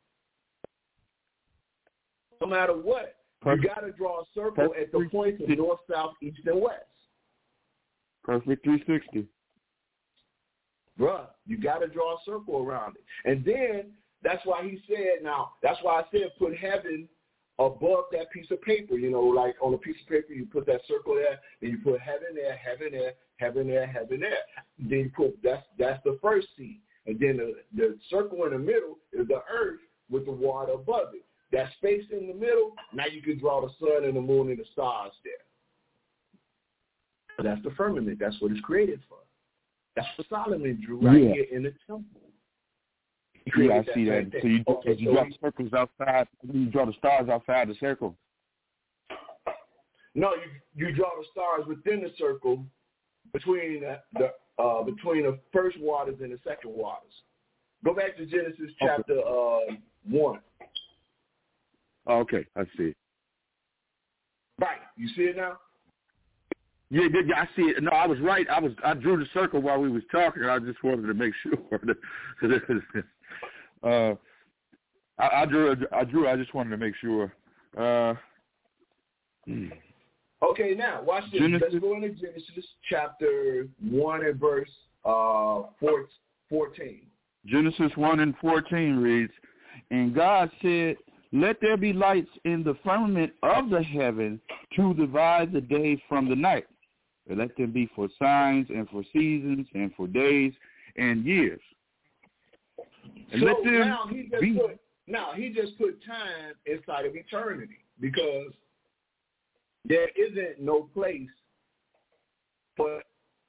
No matter what, you got to draw a circle at the points of north, south, east, and west. Perfect 360. Bruh, you got to draw a circle around it. And then that's why he said, that's why I said put heaven above that piece of paper. You know, like on a piece of paper, you put that circle there, then you put heaven there, heaven there, heaven there, heaven there. Then you put that's the first seed, and then the circle in the middle is the earth with the water above it. That space in the middle, now you can draw the sun and the moon and the stars there. That's the firmament. That's what it's created for. That's what Solomon drew right here in the temple. Yeah, I see that. So you draw the circles outside, you draw the stars outside the circle. No, you draw the stars within the circle between the first waters and the second waters. Go back to Genesis chapter 1. Okay, I see. Right, you see it now? Yeah, I see it. No, I was right. I drew the circle while we was talking. I just wanted to make sure. I drew. I just wanted to make sure. Okay, now watch this. Let's go into Genesis chapter 1 and verse 14. Genesis 1 and 14 reads, "And God said, Let there be lights in the firmament of the heaven to divide the day from the night. And let them be for signs and for seasons and for days and years." And so let them now he just put time inside of eternity, because there isn't no place for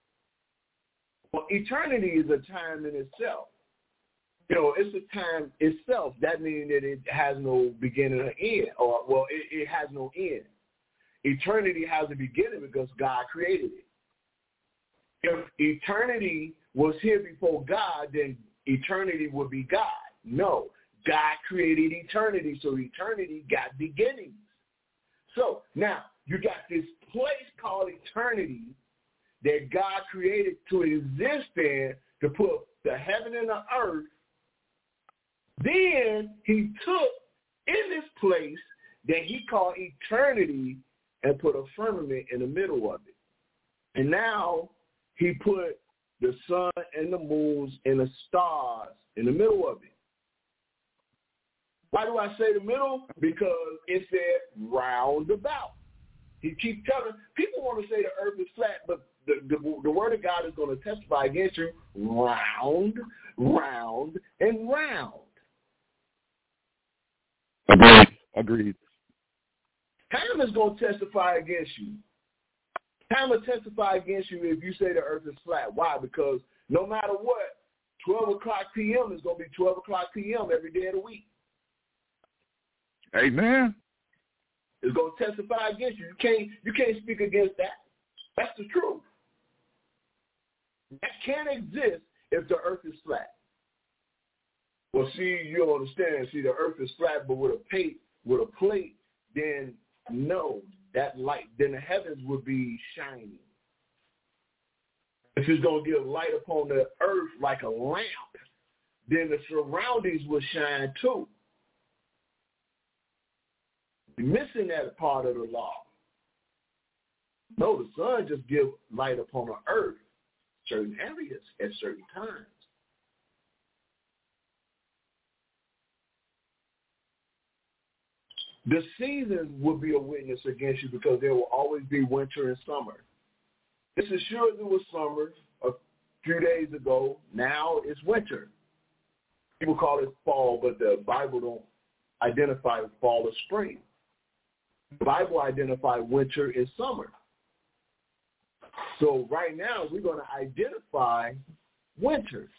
eternity is a time in itself. You know, it's a time itself. That means that it has no beginning or end, it has no end. Eternity has a beginning because God created it. If eternity was here before God, then eternity would be God. No, God created eternity, so eternity got beginnings. So now you got this place called eternity that God created to exist in, to put the heaven and the earth. Then he took in this place that he called eternity and put a firmament in the middle of it. And now he put the sun and the moons and the stars in the middle of it. Why do I say the middle? Because it said roundabout. He keeps telling people want to say the earth is flat, but the word of God is going to testify against you. Round, round, and round. Agreed. Time is going to testify against you. Time will testify against you if you say the earth is flat. Why? Because no matter what, 12 o'clock p.m. is going to be 12 o'clock p.m. every day of the week. Amen. It's going to testify against you. You can't speak against that. That's the truth. That can't exist if the earth is flat. Well, see, you don't understand. See, the earth is flat, but with a plate, then no, that light, then the heavens would be shining. If it's going to give light upon the earth like a lamp, then the surroundings will shine too. You're missing that part of the law. No, the sun just gives light upon the earth, certain areas at certain times. The seasons will be a witness against you, because there will always be winter and summer. It's as sure as it was summer a few days ago. Now it's winter. People call it fall, but the Bible don't identify fall or spring. The Bible identifies winter and summer. So right now we're going to identify winter.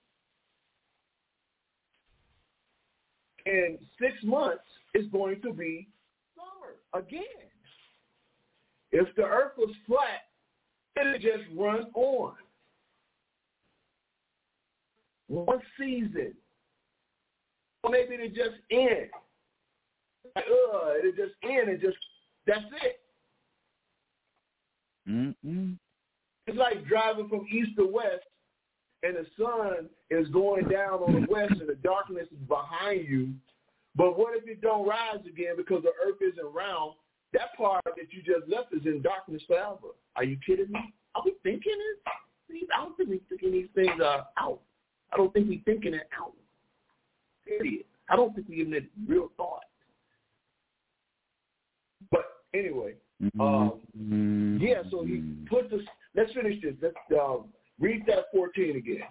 In 6 months, it's going to be summer again. If the earth was flat, it'll just run on. One season. Or maybe it'll just end. It'll just end and that's it. Mm-hmm. It's like driving from east to west, and the sun is going down on the west and the darkness is behind you. But what if it don't rise again because the earth isn't round? That part that you just left is in darkness forever. Are you kidding me? Are we thinking it? I don't think we're thinking these things are out. I don't think we're thinking it out. Period. I don't think we're giving it real thought. Anyway, yeah, so he put this, let's finish this. Let's read that 14 again.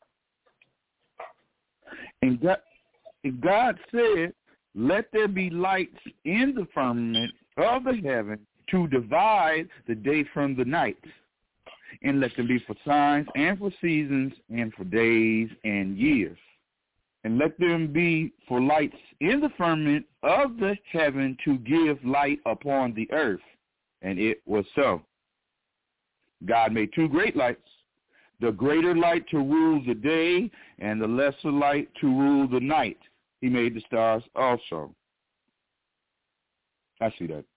And God said, let there be lights in the firmament of the heaven to divide the day from the night, and let them be for signs and for seasons and for days and years. And let them be for lights in the firmament of the heaven to give light upon the earth. And it was so. God made two great lights, the greater light to rule the day and the lesser light to rule the night. He made the stars also. I see that.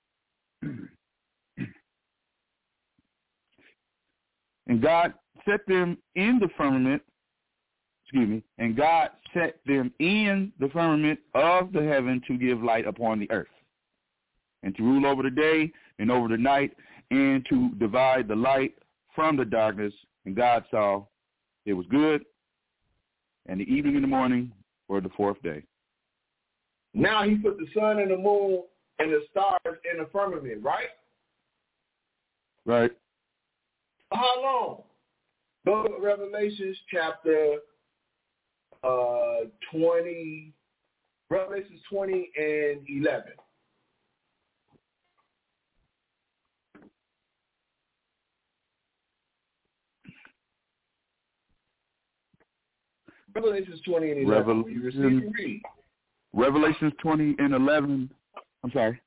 And God set them in the firmament, and God set them in the firmament of the heaven to give light upon the earth, and to rule over the day and over the night, and to divide the light from the darkness. And God saw it was good, and the evening and the morning were the fourth day. Now he put the sun and the moon and the stars in the firmament, right? Right. How long? Go to Revelations chapter 20, Revelations 20 and 11. Revelations 20 and 11. You receive and read. Revelations 20 and 11. I'm sorry.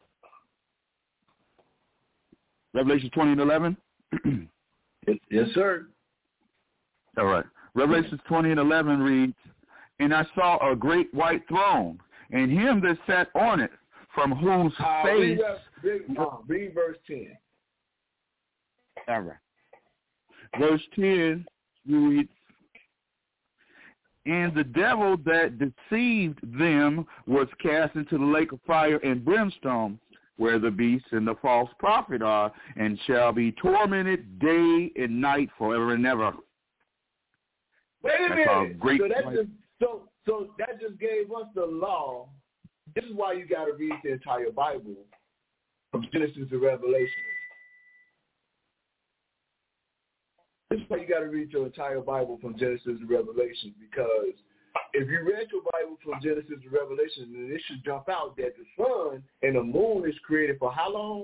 Revelations 20 and 11? Yes, sir. All right. Revelations 20 and 11 reads, and I saw a great white throne, and him that sat on it, from whose face... Read verse 10. All right. Verse 10 reads, and the devil that deceived them was cast into the lake of fire and brimstone, where the beast and the false prophet are, and shall be tormented day and night forever and ever. Wait a minute. So that just gave us the law. This is why you got to read the entire Bible from Genesis to Revelation. This is why you got to read your entire Bible from Genesis to Revelation, because if you read your Bible from Genesis to Revelation, then it should jump out that the sun and the moon is created for how long?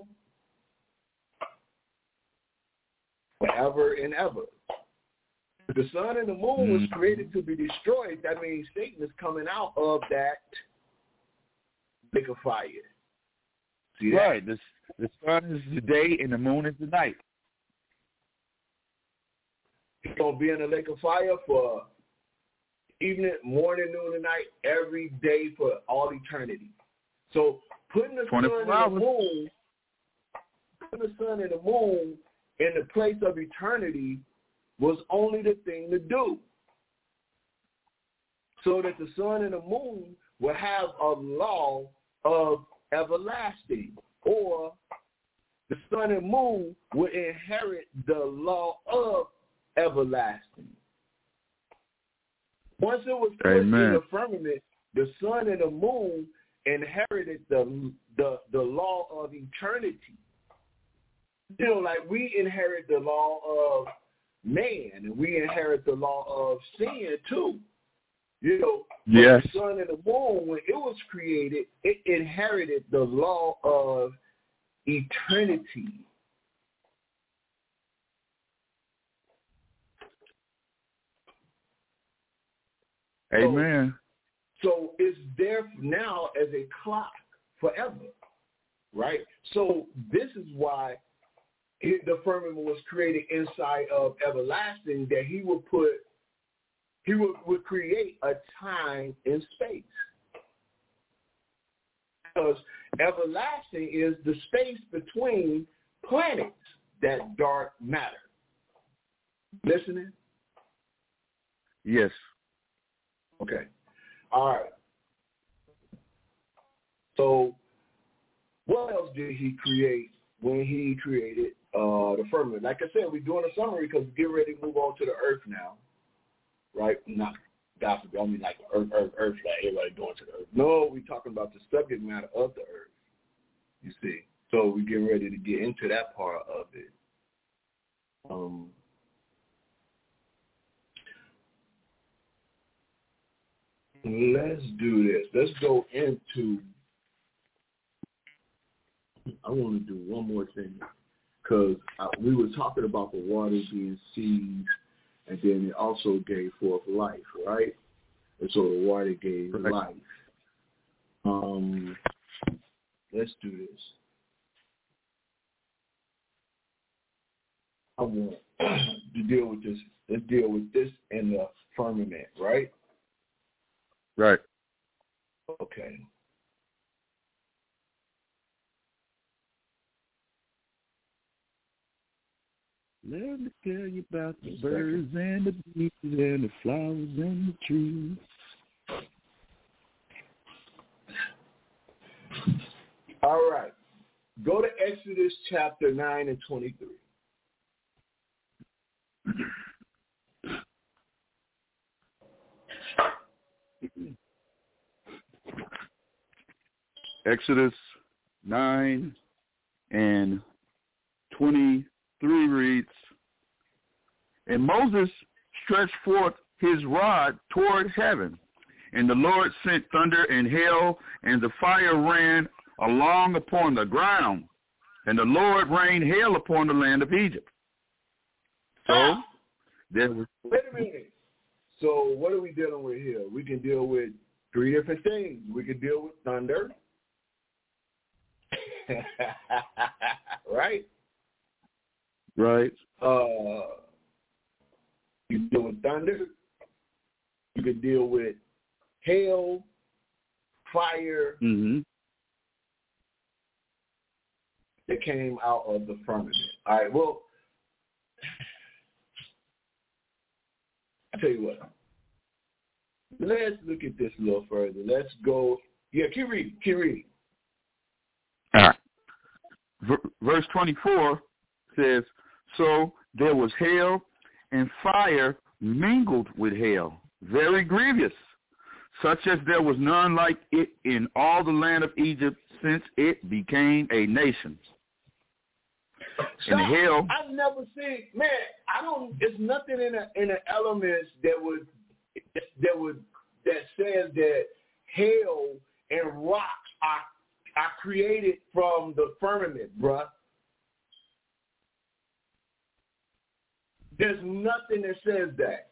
Forever and ever. If the sun and the moon was created to be destroyed, that means Satan is coming out of that lake of fire. See that? Right. The sun is the day and the moon is the night. He's going to be in the lake of fire for evening, morning, noon, and night, every day for all eternity. So putting the sun and the moon in the place of eternity was only the thing to do, so that the sun and the moon will have a law of everlasting, or the sun and moon will inherit the law of everlasting. Once it was put in the firmament, the sun and the moon inherited the law of eternity. You know, like we inherit the law of man, and we inherit the law of sin too. You know, yes. The sun and the moon, when it was created, it inherited the law of eternity. Amen. So it's there now as a clock forever, right? So this is why the firmament was created inside of everlasting, that he would create a time and space. Because everlasting is the space between planets, that dark matter. Listening? Yes. Okay. All right. So what else did he create when he created the firmament? Like I said, we're doing a summary because we're getting ready to move on to the earth now. Right? Not gossip. I mean like earth, like everybody going to the earth. No, we're talking about the subject matter of the earth. You see. So we're getting ready to get into that part of it. Let's do this. Let's go into, I want to do one more thing, because we were talking about the water being seeds, and then it also gave forth life, right? And so the water gave life. Let's do this. I want to deal with this. Let's deal with this in the firmament, right? Right. Okay. Let me tell you about the birds and the bees and the flowers and the trees. All right. Go to Exodus chapter 9 and 23. Exodus 9 and 23 reads, "And Moses stretched forth his rod toward heaven, and the Lord sent thunder and hail, and the fire ran along upon the ground, and the Lord rained hail upon the land of Egypt." So there was. Wait a minute. So what are we dealing with here? We can deal with three different things. We can deal with thunder. Right? Right. You can deal with thunder. You can deal with hail, fire that came out of the firmament. All right, well, I'll tell you what. Let's look at this a little further. Let's go. Yeah, keep reading. All right. Verse 24 says, "So there was hail and fire mingled with hail, very grievous, such as there was none like it in all the land of Egypt since it became a nation." And the hail, I've never seen, there's nothing in the elements that says that hail and rocks are created from the firmament, bruh. There's nothing that says that.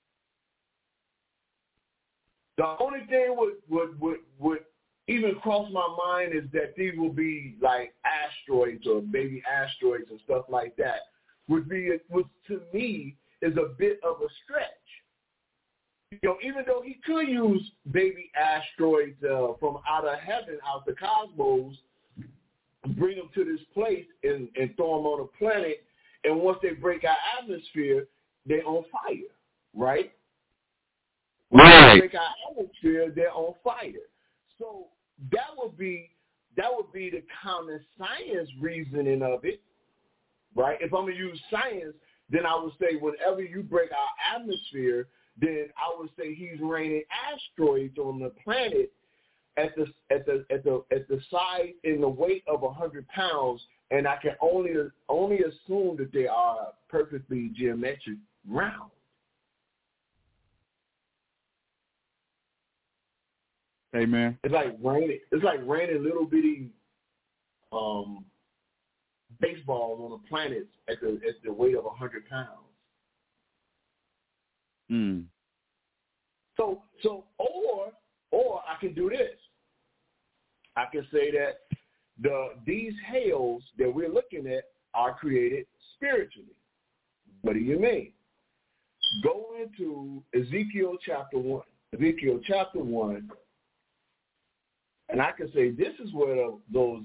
The only thing would even cross my mind is that these will be like asteroids or baby asteroids and stuff like that. Which to me is a bit of a stretch. Even though he could use baby asteroids from out of heaven, out the cosmos, bring them to this place and throw them on a planet, and once they break our atmosphere, they're on fire, right? When they break our atmosphere, they're on fire. So that would be the common science reasoning of it, right? If I'm gonna use science, then I would say whenever you break our atmosphere, then I would say he's raining asteroids on the planet at the size and the weight of 100 pounds, and I can only assume that they are perfectly geometric round. Amen. It's like raining little bitty baseballs on the planet at the weight of 100 pounds. So or I can do this. I can say that these hails that we're looking at are created spiritually. What do you mean? Go into Ezekiel chapter 1. Ezekiel chapter 1, and I can say this is where those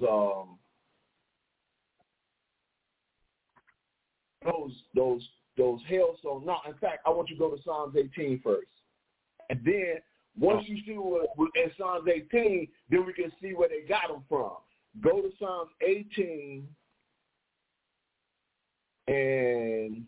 hailstones. No, in fact, I want you to go to Psalms 18 first. And then once you see what in Psalms 18, then we can see where they got them from. Go to Psalms 18 and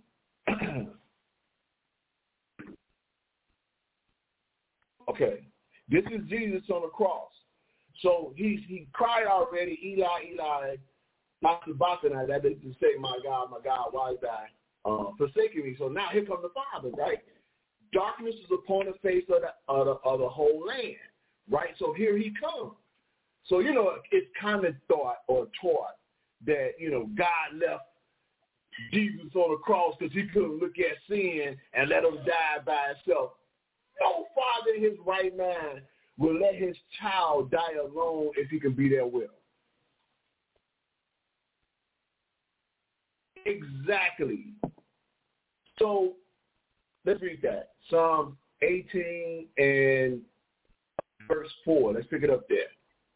okay. This is Jesus on the cross. So he cried already, Eli, Eli, not sabachthani. That is to say, my God, why is thou forsaking me? So now here comes the Father, right? Darkness is upon the face of the whole land, right? So here he comes. So, it's kind of thought or taught that, God left Jesus on the cross because he couldn't look at sin and let him die by himself. No father in his right mind will let his child die alone if he can be there with him. Exactly. So let's read that. Psalm 18 and verse 4. Let's pick it up there.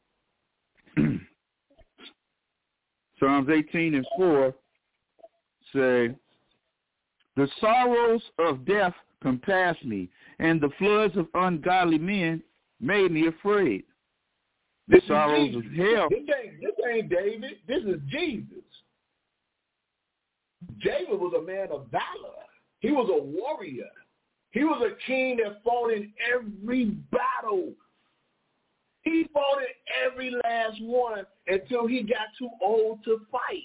Psalms 18 and 4 say, the sorrows of death compassed me, and the floods of ungodly men made me afraid. The sorrows of hell. This ain't David. This is Jesus. David was a man of valor. He was a warrior. He was a king that fought in every battle. He fought in every last one until he got too old to fight.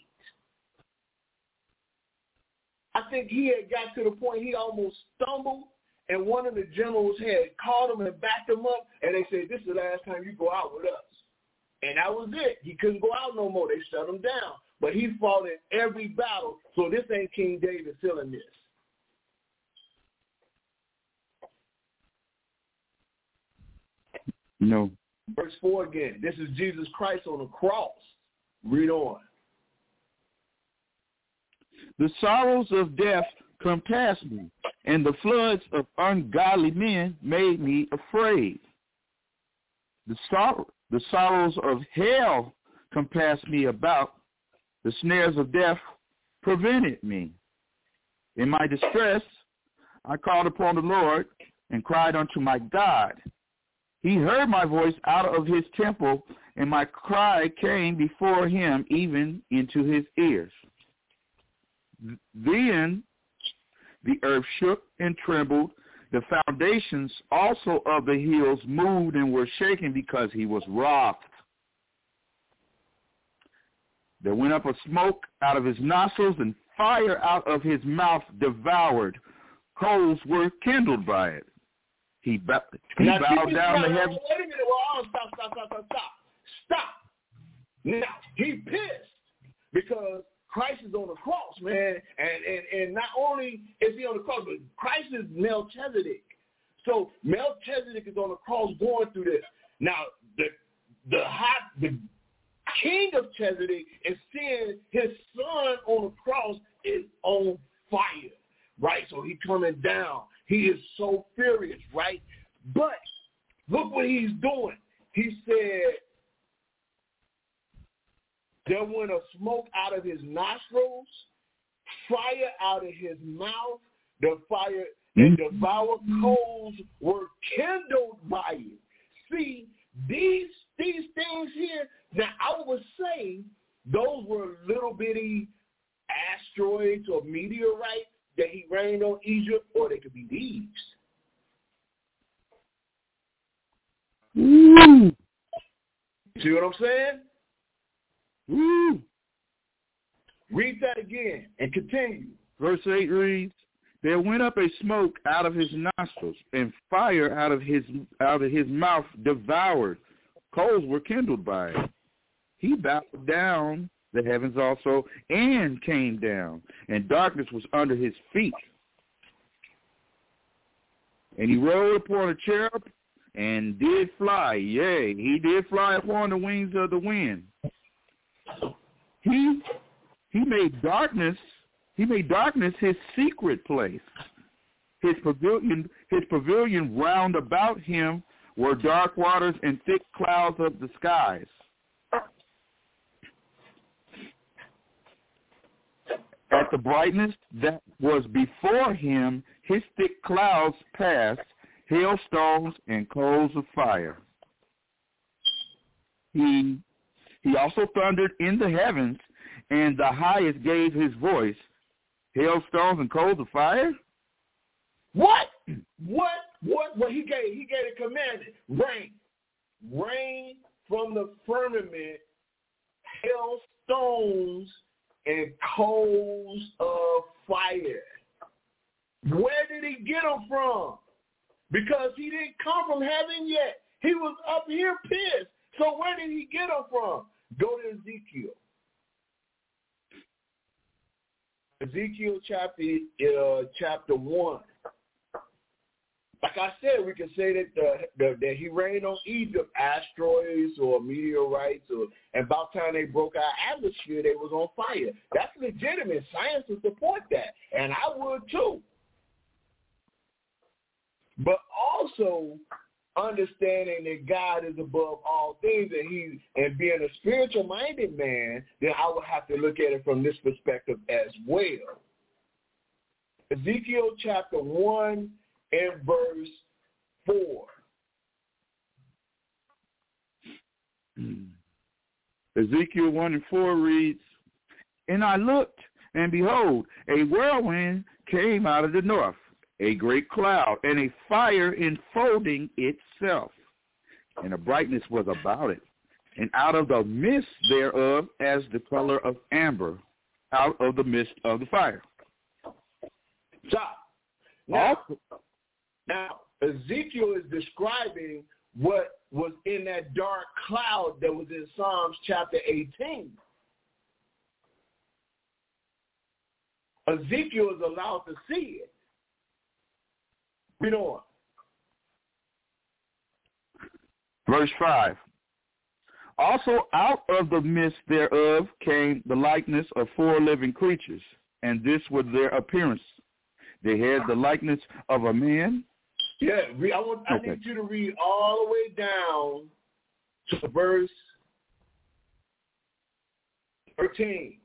I think he had got to the point he almost stumbled, and one of the generals had called him and backed him up, and they said, this is the last time you go out with us. And that was it. He couldn't go out no more. They shut him down. But he fought in every battle, so this ain't King David selling this. No. Verse 4 again. This is Jesus Christ on the cross. Read on. The sorrows of death compassed me, and the floods of ungodly men made me afraid. The sorrows of hell compassed me about. The snares of death prevented me. In my distress, I called upon the Lord and cried unto my God. He heard my voice out of his temple, and my cry came before him even into his ears. Then the earth shook and trembled. The foundations also of the hills moved and were shaken because he was wroth. There went up a smoke out of his nostrils, and fire out of his mouth devoured. Coals were kindled by it. He bowed down the heavens. Wait a minute. Well, stop. Now, he pissed because Christ is on the cross, man. And not only is he on the cross, but Christ is Melchizedek. So Melchizedek is on the cross going through this. Now, the king of Melchizedek is seeing his son on the cross is on fire, right? So he's coming down. He is so furious, right? But look what he's doing. He said, there went a smoke out of his nostrils, fire out of his mouth, the fire and devoured coals were kindled by it. See, these things here, now I would say those were little bitty asteroids or meteorites that he rained on Egypt, or they could be these. See what I'm saying? Woo. Read that again and continue. Verse 8 reads, there went up a smoke out of his nostrils, and fire out of his mouth devoured. Coals were kindled by it. He bowed down the heavens also, and came down, and darkness was under his feet. And he rode upon a cherub, and did fly. Yea, he did fly upon the wings of the wind. He made darkness his secret place. His pavilion round about him were dark waters and thick clouds of the skies. At the brightness that was before him, his thick clouds passed, hailstones and coals of fire. He also thundered in the heavens, and the highest gave his voice. Hailstones and coals of fire? What? Well, he gave a commandment. Rain, from the firmament hailstones and coals of fire. Where did he get them from? Because he didn't come from heaven yet. He was up here pissed. So where did he get them from? Go to Ezekiel. Ezekiel chapter 1. Like I said, we can say that he rained on Egypt asteroids or meteorites, and about the time they broke our atmosphere, they was on fire. That's legitimate. Science will support that, and I would too. But also understanding that God is above all things, and being a spiritual-minded man, then I would have to look at it from this perspective as well. Ezekiel chapter 1 and verse 4. Ezekiel 1 and 4 reads, "And I looked, and behold, a whirlwind came out of the north, a great cloud, and a fire enfolding itself. And a brightness was about it, and out of the midst thereof as the color of amber, out of the midst of the fire." Stop. Now, Ezekiel is describing what was in that dark cloud that was in Psalms chapter 18. Ezekiel is allowed to see it. Read on. Verse 5. "Also out of the midst thereof came the likeness of 4 living creatures, and this was their appearance. They had the likeness of a man." Yeah, I need you to read all the way down to verse 13.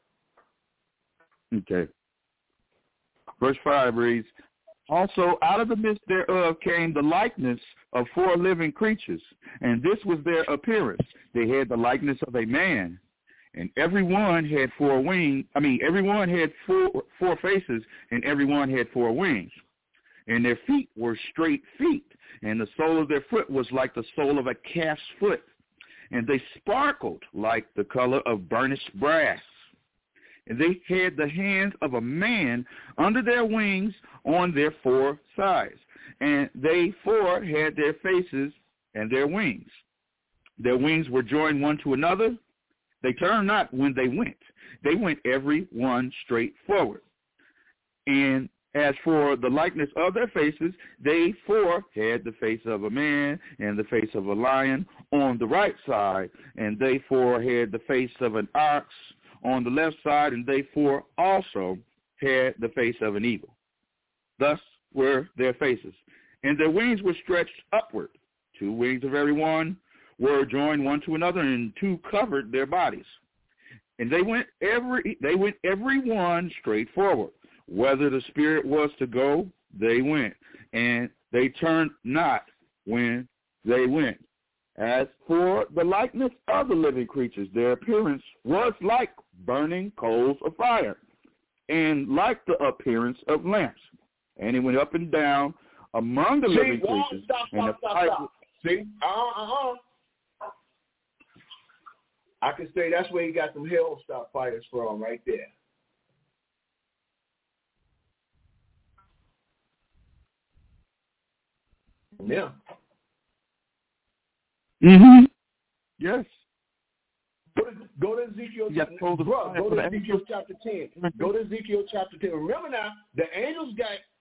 Okay. Verse 5 reads, "Also out of the midst thereof came the likeness of 4 living creatures, and this was their appearance. They had the likeness of a man, and everyone had 4 wings. Everyone had four faces, and everyone had 4 wings. And their feet were straight feet, and the sole of their foot was like the sole of a calf's foot. And they sparkled like the color of burnished brass. And they had the hands of a man under their wings on their 4 sides. And they 4 had their faces and their wings. Their wings were joined one to another. They turned not when they went. They went every one straight forward. And as for the likeness of their faces, they 4 had the face of a man and the face of a lion on the right side, and they 4 had the face of an ox on the left side, and they 4 also had the face of an eagle. Thus were their faces. And their wings were stretched upward. 2 wings of every one were joined one to another, and 2 covered their bodies. And they went every one straight forward. Whether the spirit was to go, they went, and they turned not when they went. As for the likeness of the living creatures, their appearance was like burning coals of fire, and like the appearance of lamps. And he went up and down among the living creatures. Stop. See? I can say that's where he got some hell-stop fighters from, right there. Yeah. Mm-hmm. Yes. Go to Ezekiel. Go to Ezekiel chapter 10. Go to Ezekiel chapter 10. Remember now, the angels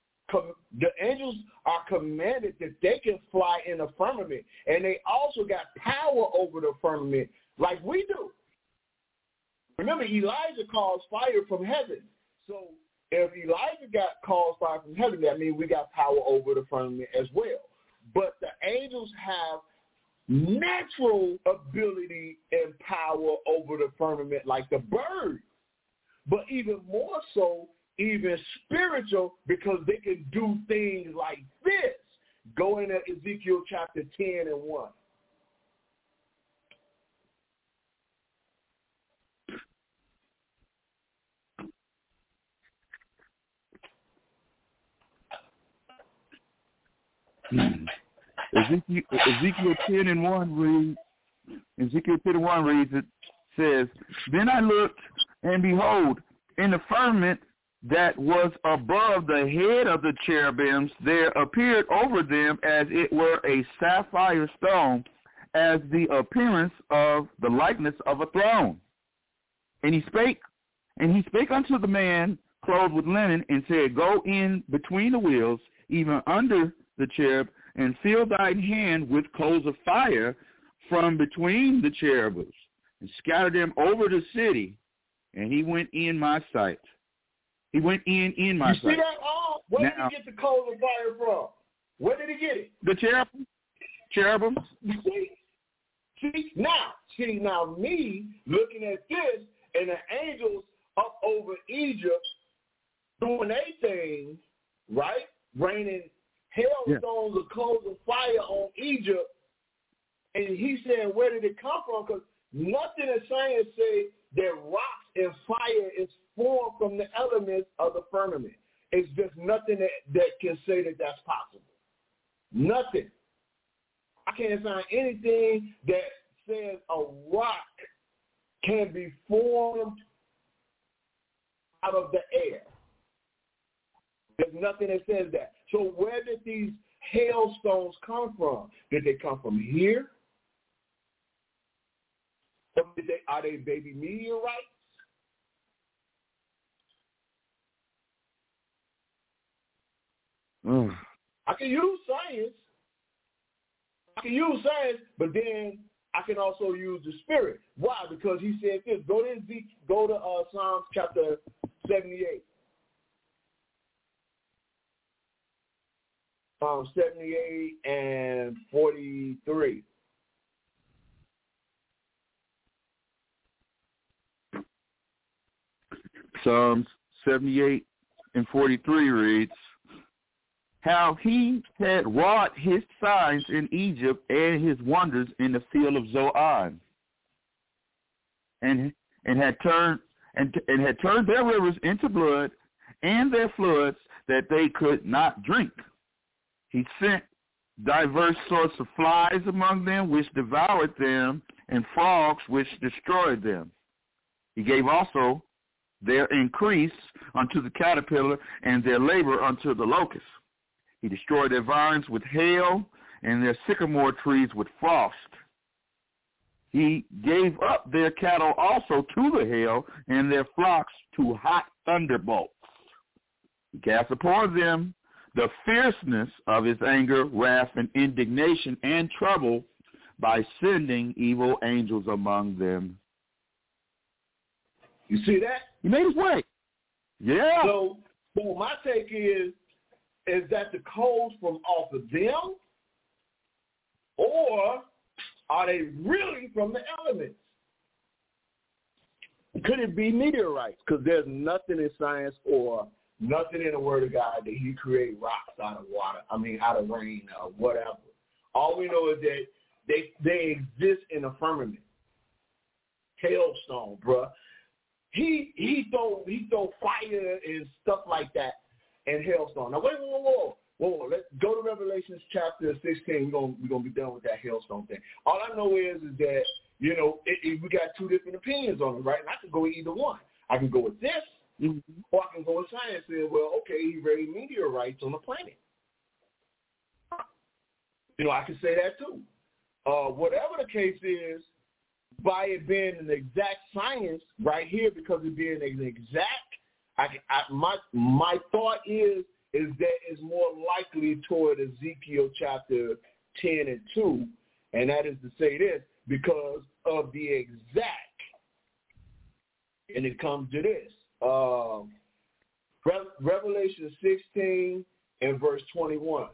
are commanded that they can fly in the firmament, and they also got power over the firmament like we do. Remember, Elijah calls fire from heaven. So if Elijah calls fire from heaven, that means we got power over the firmament as well. But the angels have natural ability and power over the firmament like the bird. But even more so, even spiritual, because they can do things like this. Go into Ezekiel chapter 10 and 1. Ezekiel 10 and 1 reads, Ezekiel 31 reads, it says, Then I looked, and behold, in the firmament that was above the head of the cherubims, there appeared over them as it were a sapphire stone, as the appearance of the likeness of a throne. And he spake unto the man clothed with linen, and said, Go in between the wheels, even under the cherub, and fill thine hand with coals of fire from between the cherubims, and scatter them over the city. And he went in my sight. He went in my sight. You see that? Where did he get the coals of fire from? Where did he get it? The cherubims. See now me looking at this, and the angels up over Egypt doing their thing, right? Raining hailstones of coals of fire on Egypt. And he said, where did it come from? Because nothing in science say that rocks and fire is formed from the elements of the firmament. It's just nothing that can say that that's possible. Nothing. I can't find anything that says a rock can be formed out of the air. There's nothing that says that. So where did these hailstones come from? Did they come from here? Or are they baby meteorites? I can use science. But then I can also use the spirit. Why? Because he said this. Go to Psalms chapter 78. Psalm 78 and 43. Psalms 78 and 43 reads, How he had wrought his signs in Egypt and his wonders in the field of Zoan, and had turned their rivers into blood, and their floods that they could not drink. He sent diverse sorts of flies among them, which devoured them, and frogs, which destroyed them. He gave also their increase unto the caterpillar, and their labor unto the locust. He destroyed their vines with hail, and their sycamore trees with frost. He gave up their cattle also to the hail, and their flocks to hot thunderbolts. He cast upon them the fierceness of his anger, wrath, and indignation, and trouble by sending evil angels among them. You see that? He made his way. Yeah. So my take is that the coals from off of them, or are they really from the elements? Could it be meteorites? Because there's nothing in science or nothing in the Word of God that he create rocks out of water. Out of rain or whatever. All we know is that they exist in the firmament. Hailstone, bruh. He throw fire and stuff like that and hailstone. Now whoa. Let's go to Revelation chapter 16. We're gonna be done with that hailstone thing. All I know is that we got two different opinions on it, right? And I can go with either one. I can go with this, or I can go with science and say, well, okay, he raised meteorites on the planet. I can say that too. Whatever the case is, by it being an exact science right here, because it being an exact, my thought is that it's more likely toward Ezekiel chapter 10 and 2, and that is to say this, because of the exact. And it comes to this. Revelation 16 and verse 21.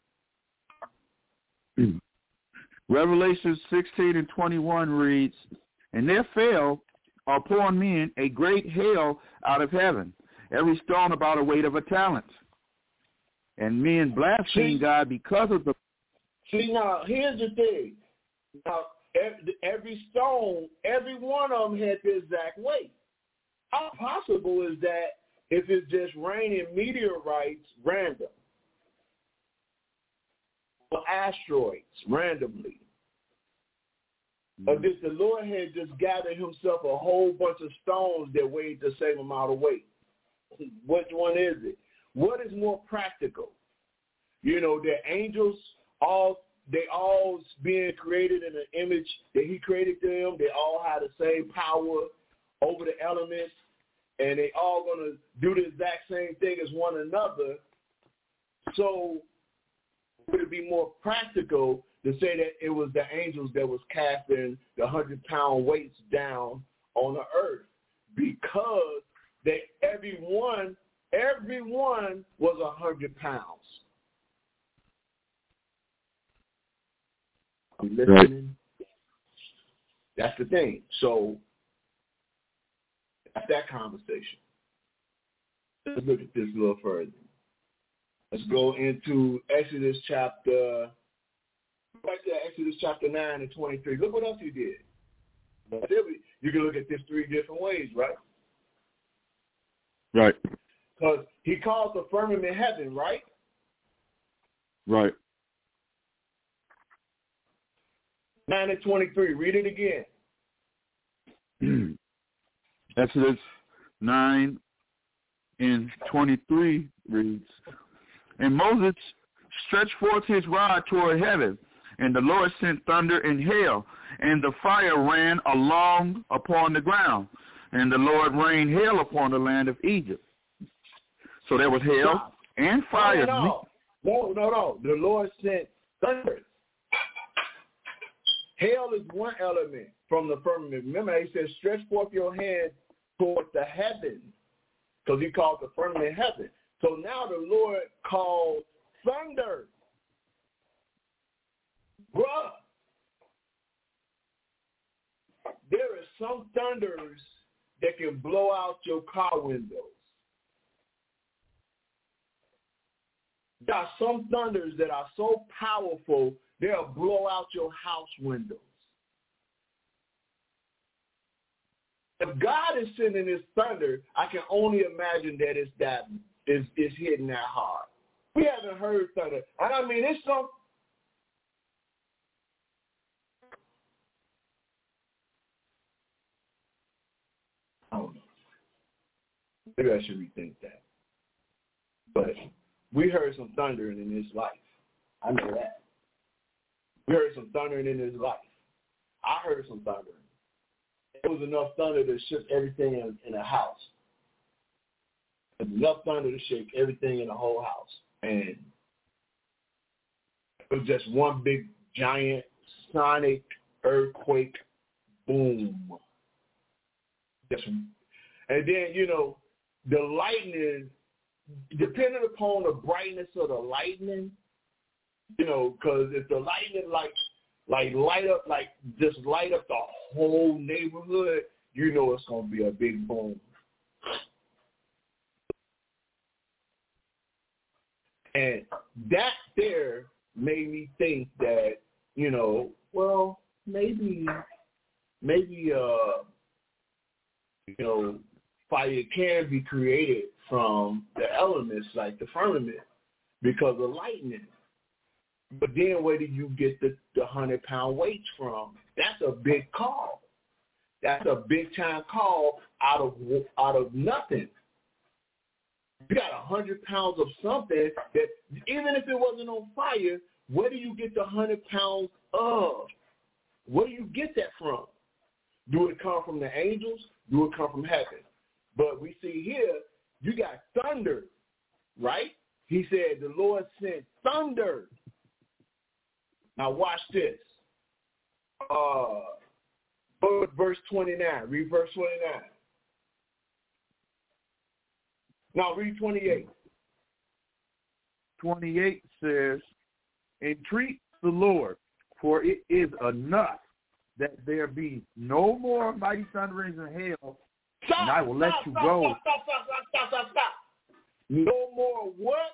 Revelation 16 and 21 reads, And there fell upon men a great hail out of heaven, every stone about a weight of a talent. And men blasphemed God because of the... See, now, here's the thing. Now, every stone, every one of them had the exact weight. How possible is that if it's just raining meteorites random? Or asteroids randomly? Or did the Lord had just gathered himself a whole bunch of stones that weighed the same amount of weight? Which one is it? What is more practical? You know, the angels, they all being created in the image that he created them. They all have the same power over the elements, and they all going to do the exact same thing as one another. So would it be more practical to say that it was the angels that was casting the 100-pound weights down on the earth, because everyone was 100 pounds. Are you listening? Right. That's the thing. So that's that conversation. Let's look at this a little further. Let's go into Exodus chapter 9 and 23. Look what else he did. You can look at this 3 different ways, right? Right. Because he calls the firmament heaven, right? Right. 9 and 23. Read it again. Exodus 9 and 23 reads, "And Moses stretched forth his rod toward heaven, and the Lord sent thunder and hail, and the fire ran along upon the ground, and the Lord rained hail upon the land of Egypt." So there was hail and fire. No. The Lord sent thunder. Hail is one element from the firmament. Remember, he said, stretch forth your hand towards the heaven, because he called the firmament heaven. So now the Lord called thunder. Bruh, there are some thunders that can blow out your car windows. There are some thunders that are so powerful, they'll blow out your house windows. If God is sending this thunder, I can only imagine that it's hitting that hard. We haven't heard thunder. And I mean, it's some. I don't know. Maybe I should rethink that. But we heard some thundering in his life. I know that. We heard some thundering in his life. I heard some thundering. It was enough thunder to shake everything in a house. Enough thunder to shake everything in the whole house. And it was just one big, giant, sonic earthquake. Boom. And then, you know, the lightning, depending upon the brightness of the lightning, you know, because if the lightning light up the whole neighborhood, you know it's going to be a big boom. And that there made me think that, you know, well, maybe you know, fire can be created from the elements like the firmament because of lightning. But then where do you get the 100-pound weights from? That's a big call. That's a big time call out of nothing. You got 100 pounds of something that even if it wasn't on fire, where do you get the 100 pounds of? Where do you get that from? Do it come from the angels? Do it come from heaven? But we see here, you got thunder, right? He said the Lord sent thunder. Now watch this. Verse 29. Read verse 29. Now read 28. 28 says, "Entreat the Lord, for it is enough that there be no more mighty thunderings and hail, and I will let you go." Stop. No more what?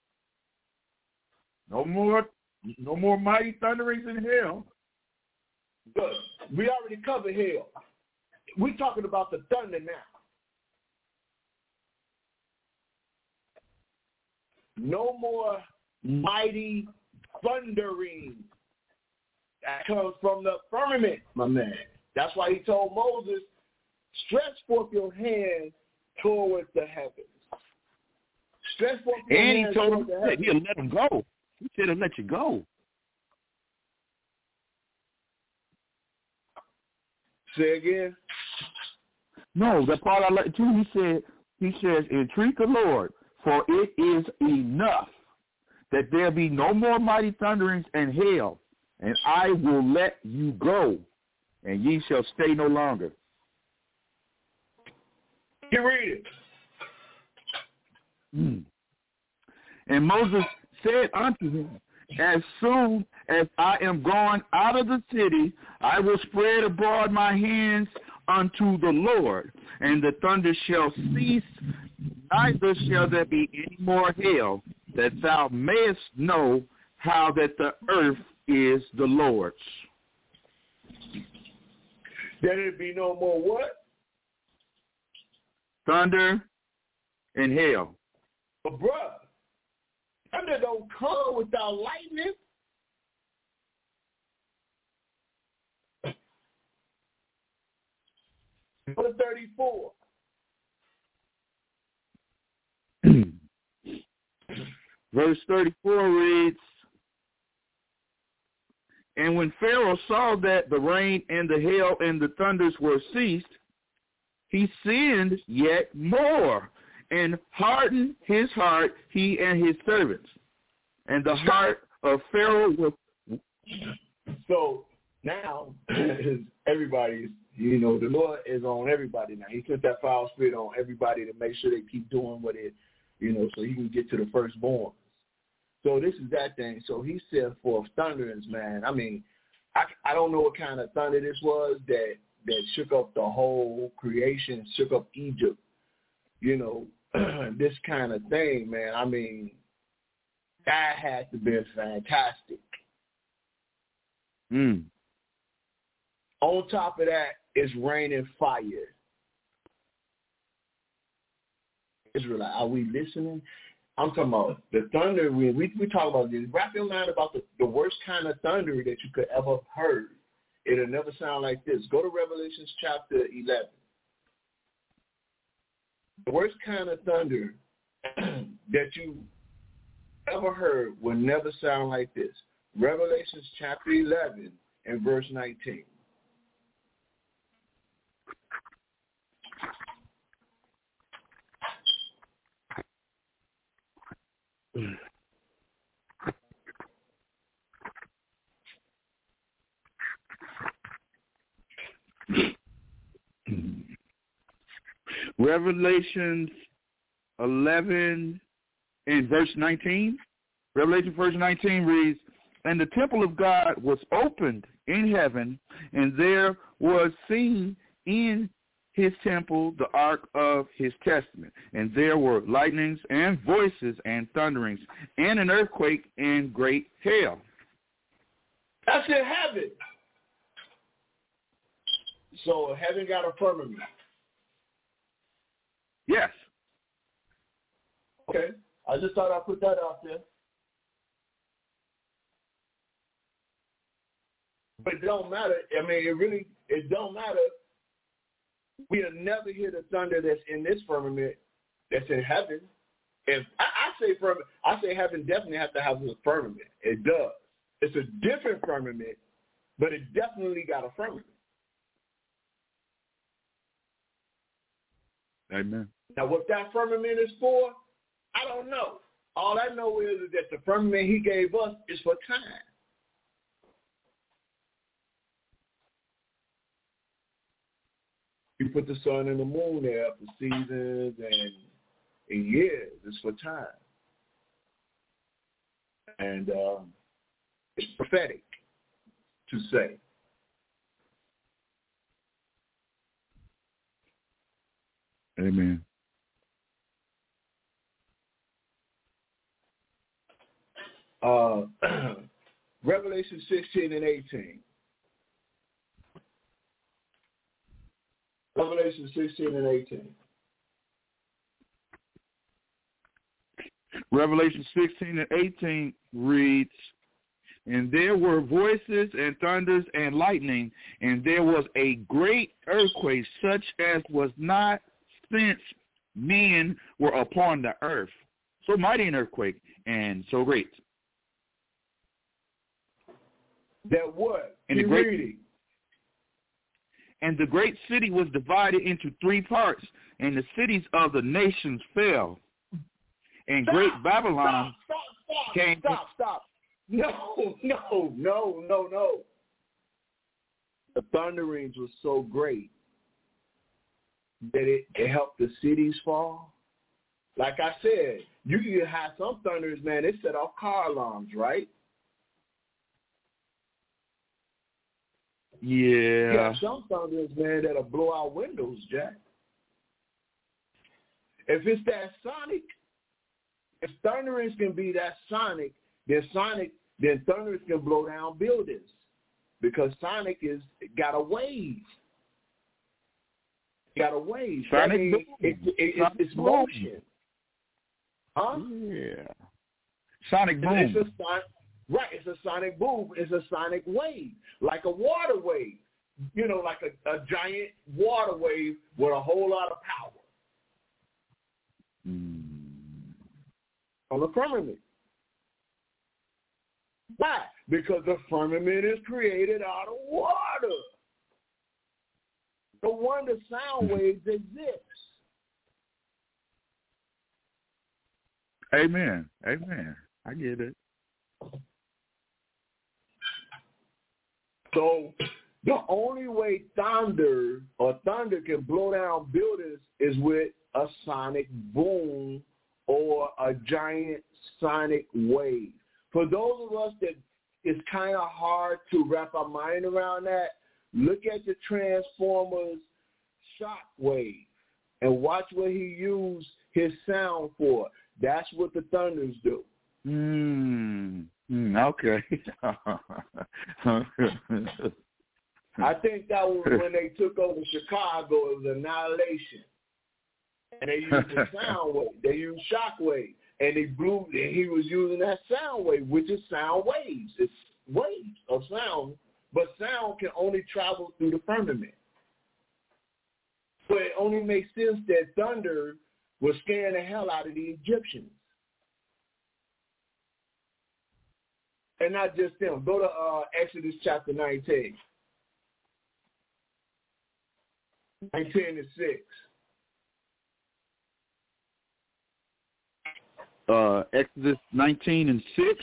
No more mighty thunderings and hail. Good. We already covered hail. We're talking about the thunder now. No more mighty thundering That comes from the firmament, my man. That's why he told Moses, stretch forth your hand towards the heavens. Stretch forth your hand. And he told him that he'll let him go. He said he'll let you go. Say again? No, the part I like too, he says, entreat the Lord, for it is enough that there be no more mighty thunderings and hail, and I will let you go, and ye shall stay no longer. You read it. And Moses said unto him, as soon as I am gone out of the city, I will spread abroad my hands unto the Lord, and the thunder shall cease, neither shall there be any more hail, that thou mayest know how that the earth is the Lord's. There it be no more what? Thunder and hail. But bruh, thunder don't come without lightning. Go to 34. Verse 34 reads, and when Pharaoh saw that the rain and the hail and the thunders were ceased, he sinned yet more and hardened his heart, he and his servants. And the heart of Pharaoh was... So now everybody's, the Lord is on everybody now. He sent that foul spirit on everybody to make sure they keep doing what it, so he can get to the firstborn. So this is that thing. So he sent forth thunderings, man. I mean, I don't know what kind of thunder this was that shook up the whole creation, shook up Egypt. This kind of thing, man. I mean, that had to be fantastic. On top of that, it's raining fire. Israelite, are we listening? I'm talking about the thunder. We talk about this. Wrap your mind about the worst kind of thunder that you could ever have heard. It'll never sound like this. Go to Revelation chapter 11. The worst kind of thunder that you ever heard will never sound like this. Revelation chapter 11 and verse 19. Revelation 11 and verse 19. Revelation verse 19 reads, and the temple of God was opened in heaven, and there was seen in his temple the ark of his testament. And there were lightnings and voices and thunderings and an earthquake and great hail. That's in heaven. So heaven got a firmament. Yes. Okay. I just thought I'd put that out there. But it don't matter. I mean, it don't matter. We'll never hear the thunder that's in this firmament that's in heaven. If I say heaven definitely has to have a firmament. It does. It's a different firmament, but it definitely got a firmament. Amen. Now, what that firmament is for, I don't know. All I know is that the firmament he gave us is for time. He put the sun and the moon there for seasons and years. It's for time. And it's prophetic to say. Amen. Revelation 16 and 18. Revelation 16 and 18. Revelation 16 and 18 reads, And there were voices and thunders and lightning, and there was a great earthquake, such as was not since men were upon the earth. So mighty an earthquake, and so great. That what? And the great city was divided into 3 parts, and the cities of the nations fell. And great Babylon came. Stop. No. The thunderings was so great that it helped the cities fall. Like I said, you can have some thunders, man, they set off car alarms, right? Yeah. Yeah, some thunders, man, that'll blow out windows, Jack. If it's that sonic, if thunderings can be that sonic, then thunderings can blow down buildings because sonic got a wave. Sonic boom. It's motion. Huh? Yeah. Sonic boom. It's a sonic boom. It's a sonic wave, like a water wave. Like a giant water wave with a whole lot of power. On the firmament. Why? Because the firmament is created out of water. No wonder sound waves exist. Amen. I get it. So the only way thunder can blow down buildings is with a sonic boom or a giant sonic wave. For those of us that it's kind of hard to wrap our mind around that, look at the Transformers shock wave and watch what he used his sound for. That's what the thunders do. Okay. I think that was when they took over Chicago. It was Annihilation. And they used the sound wave. They used shock wave. And they blew, and he was using that sound wave, which is sound waves. It's waves of sound, but sound can only travel through the firmament. So it only makes sense that thunder was scaring the hell out of the Egyptians. And not just them. Go to Exodus chapter 19. 19:6. Exodus 19:6.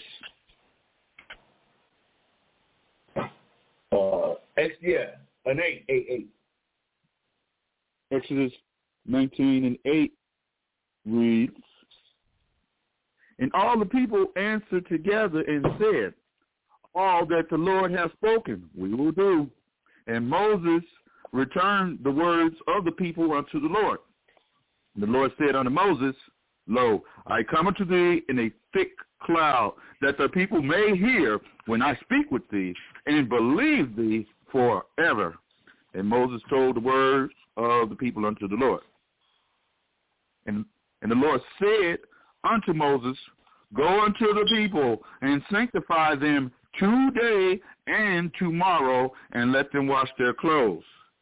8. Exodus 19:8 reads, and all the people answered together and said, all that the Lord hath spoken, we will do. And Moses returned the words of the people unto the Lord. The Lord said unto Moses, lo, I come unto thee in a thick cloud, that the people may hear when I speak with thee, and believe thee forever. And Moses told the words of the people unto the Lord. And the Lord said unto Moses, go unto the people, and sanctify them today and tomorrow, and let them wash their clothes.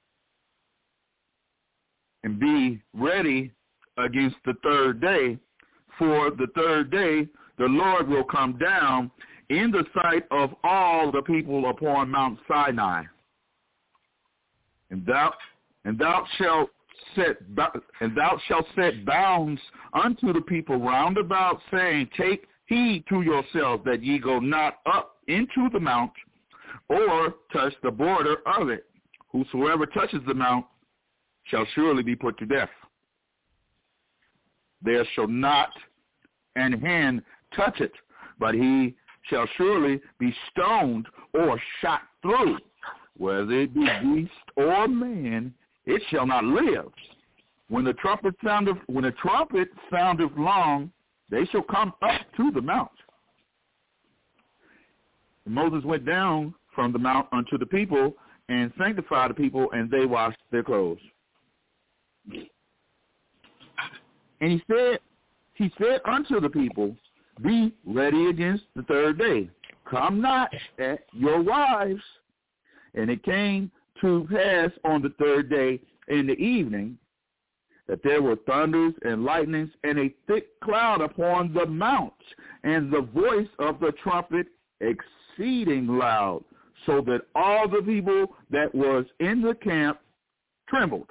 And be ready against the third day, for the third day the Lord will come down in the sight of all the people upon Mount Sinai. And thou shalt set bounds unto the people round about, saying, take heed to yourselves that ye go not up into the mount, or touch the border of it. Whosoever touches the mount shall surely be put to death. There shall not an hand touch it, but he shall surely be stoned or shot through. Whether it be beast or man, it shall not live. When the trumpet soundeth long, they shall come up to the mount. And Moses went down from the mount unto the people, and sanctified the people, and they washed their clothes. And he said unto the people, be ready against the third day. come not at your wives. And it came to pass on the third day in the evening that there were thunders and lightnings and a thick cloud upon the mount, and the voice of the trumpet exceeding loud, so that all the people that was in the camp trembled.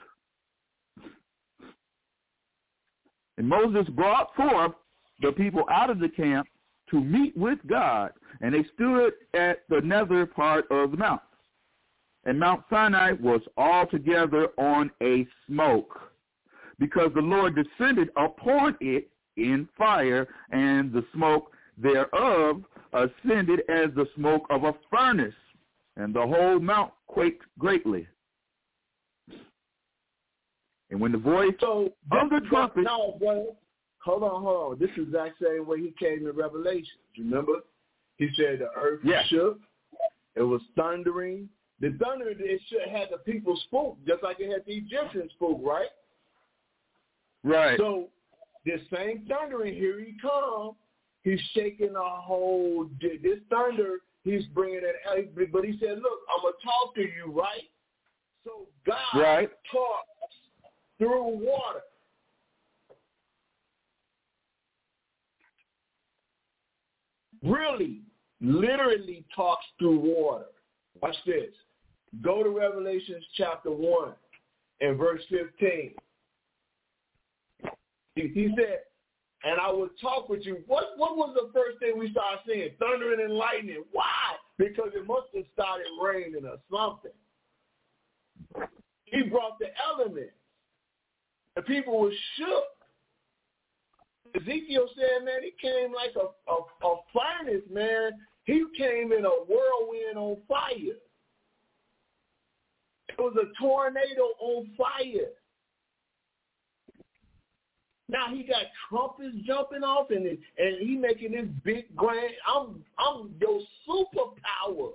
And Moses brought forth the people out of the camp to meet with God, and they stood at the nether part of the mount. And Mount Sinai was altogether on a smoke, because the Lord descended upon it in fire, and the smoke thereof ascended as the smoke of a furnace, and the whole mount quaked greatly. And when the voice of the trumpet... No, brother. Hold on. This is the exact same way he came in Revelation. Remember? He said the earth shook. It was thundering. The thunder, it had the people spook, just like it had the Egyptians spook, right? Right. So this same thundering, here he comes. He's shaking a whole, this thunder, he's bringing it, but he said, look, I'm going to talk to you, right? So God talks through water. Really, literally talks through water. Watch this. Go to Revelations chapter 1 and verse 15. He said, and I will talk with you. What was the first thing we started seeing? Thundering and lightning. Why? Because it must have started raining or something. He brought the elements. The people were shook. Ezekiel said, man, he came like a furnace, man. He came in a whirlwind on fire. It was a tornado on fire. Now he got trumpets jumping off, and he making this big grand. I'm your superpower.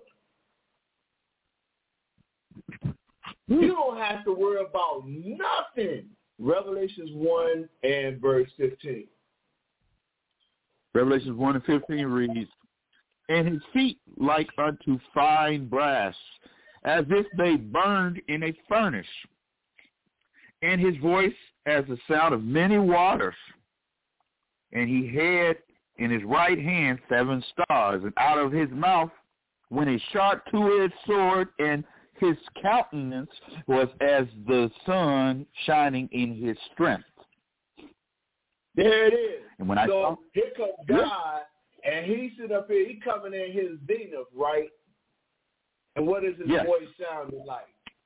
You don't have to worry about nothing. Revelations 1 and verse 15. Revelations 1 and 15 reads, and his feet like unto fine brass, as if they burned in a furnace, and his voice as the sound of many waters. And he had in his right hand 7 stars, and out of his mouth went a sharp two-edged sword, and his countenance was as the sun shining in his strength. There it is. And when here comes God, and he sit up here, he coming in his zenith, right? And what is his voice sounding like?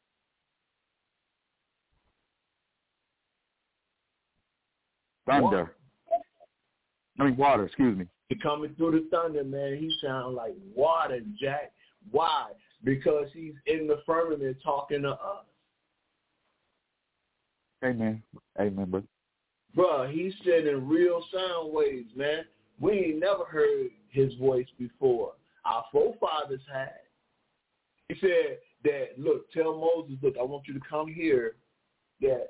Thunder. Water, excuse me. He coming through the thunder, man. He sound like water, Jack. Why? Because he's in the firmament talking to us. Amen. Amen, brother. Bruh, he's sending real sound waves, man. We ain't never heard his voice before. Our forefathers had. He said that, look, tell Moses, look, I want you to come here. That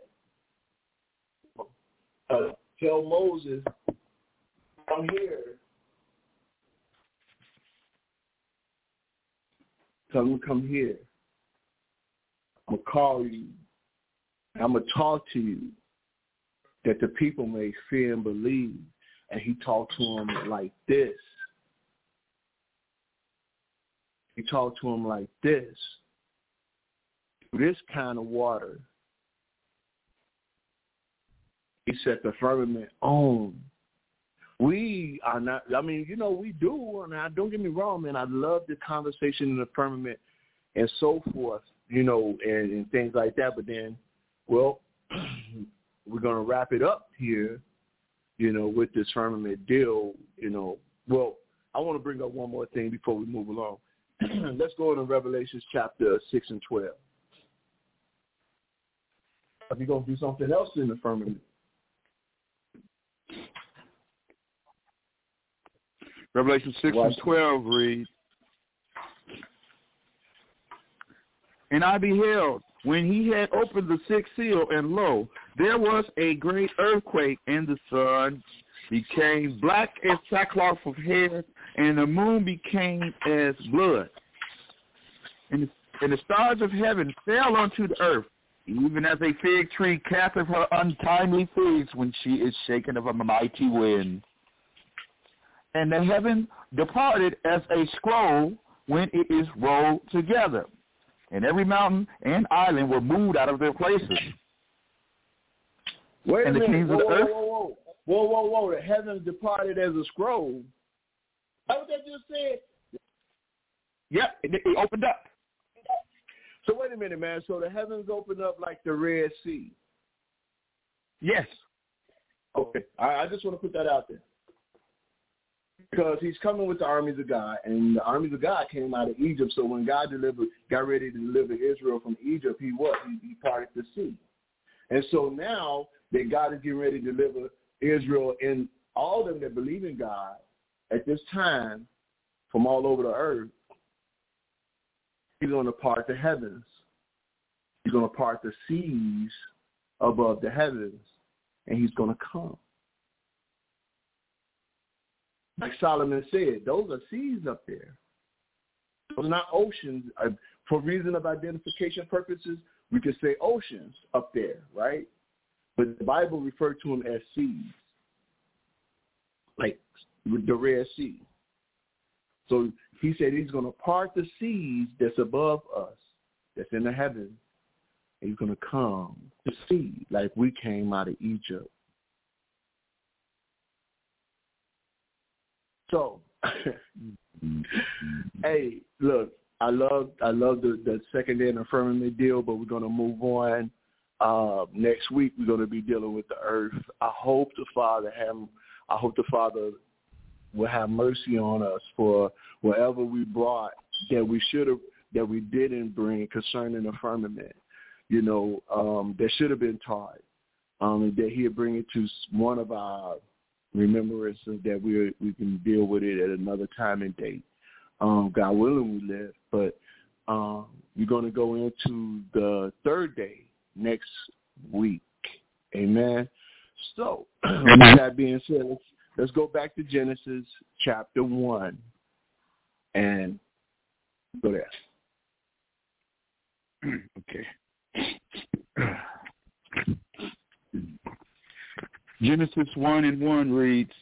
tell Moses, come here. Come here. I'm going to call you. I'm going to talk to you, that the people may fear and believe. And he talked to them like this. He talked to them like this. This kind of water. He set the firmament on. We are not, we do. And don't get me wrong, man. I love the conversation in the firmament and so forth, and things like that. But then, well, we're going to wrap it up here, with this firmament deal, Well, I want to bring up one more thing before we move along. Let's go into Revelations chapter 6 and 12. Are we going to do something else in the firmament? Revelation 6 and 12 reads, and I beheld, when he had opened the sixth seal, and lo, there was a great earthquake, and the sun became black as sackcloth of hair, and the moon became as blood. And the stars of heaven fell onto the earth, even as a fig tree casteth her untimely figs when she is shaken of a mighty wind. And the heaven departed as a scroll when it is rolled together. And every mountain and island were moved out of their places. Wait a minute. Whoa. The heavens departed as a scroll. That's what that just said. Yep, it opened up. So wait a minute, man. So the heavens opened up like the Red Sea. Yes. Okay. I just want to put that out there. Because he's coming with the armies of God, and the armies of God came out of Egypt. So when God got ready to deliver Israel from Egypt, he parted the sea. And so now that God is getting ready to deliver Israel and all of them that believe in God at this time from all over the earth, he's going to part the heavens. He's going to part the seas above the heavens, and he's going to come. Like Solomon said, those are seas up there. Those are not oceans. For reason of identification purposes, we could say oceans up there, right? But the Bible referred to them as seas, like the Red Sea. So he said he's going to part the seas that's above us, that's in the heavens, and he's going to come to see like we came out of Egypt. So, hey, look, I love the second day in the firmament deal, but we're going to move on. Next week we're going to be dealing with the earth. I hope the Father will have mercy on us for whatever we brought that we didn't bring concerning the firmament. That should have been taught. That He'll bring it to one of our remembrance, that we can deal with it at another time and date. God willing, we live. But we're going to go into the third day next week. Amen. So, with that being said, let's go back to Genesis chapter 1 and go there. Okay. Genesis 1:1 reads,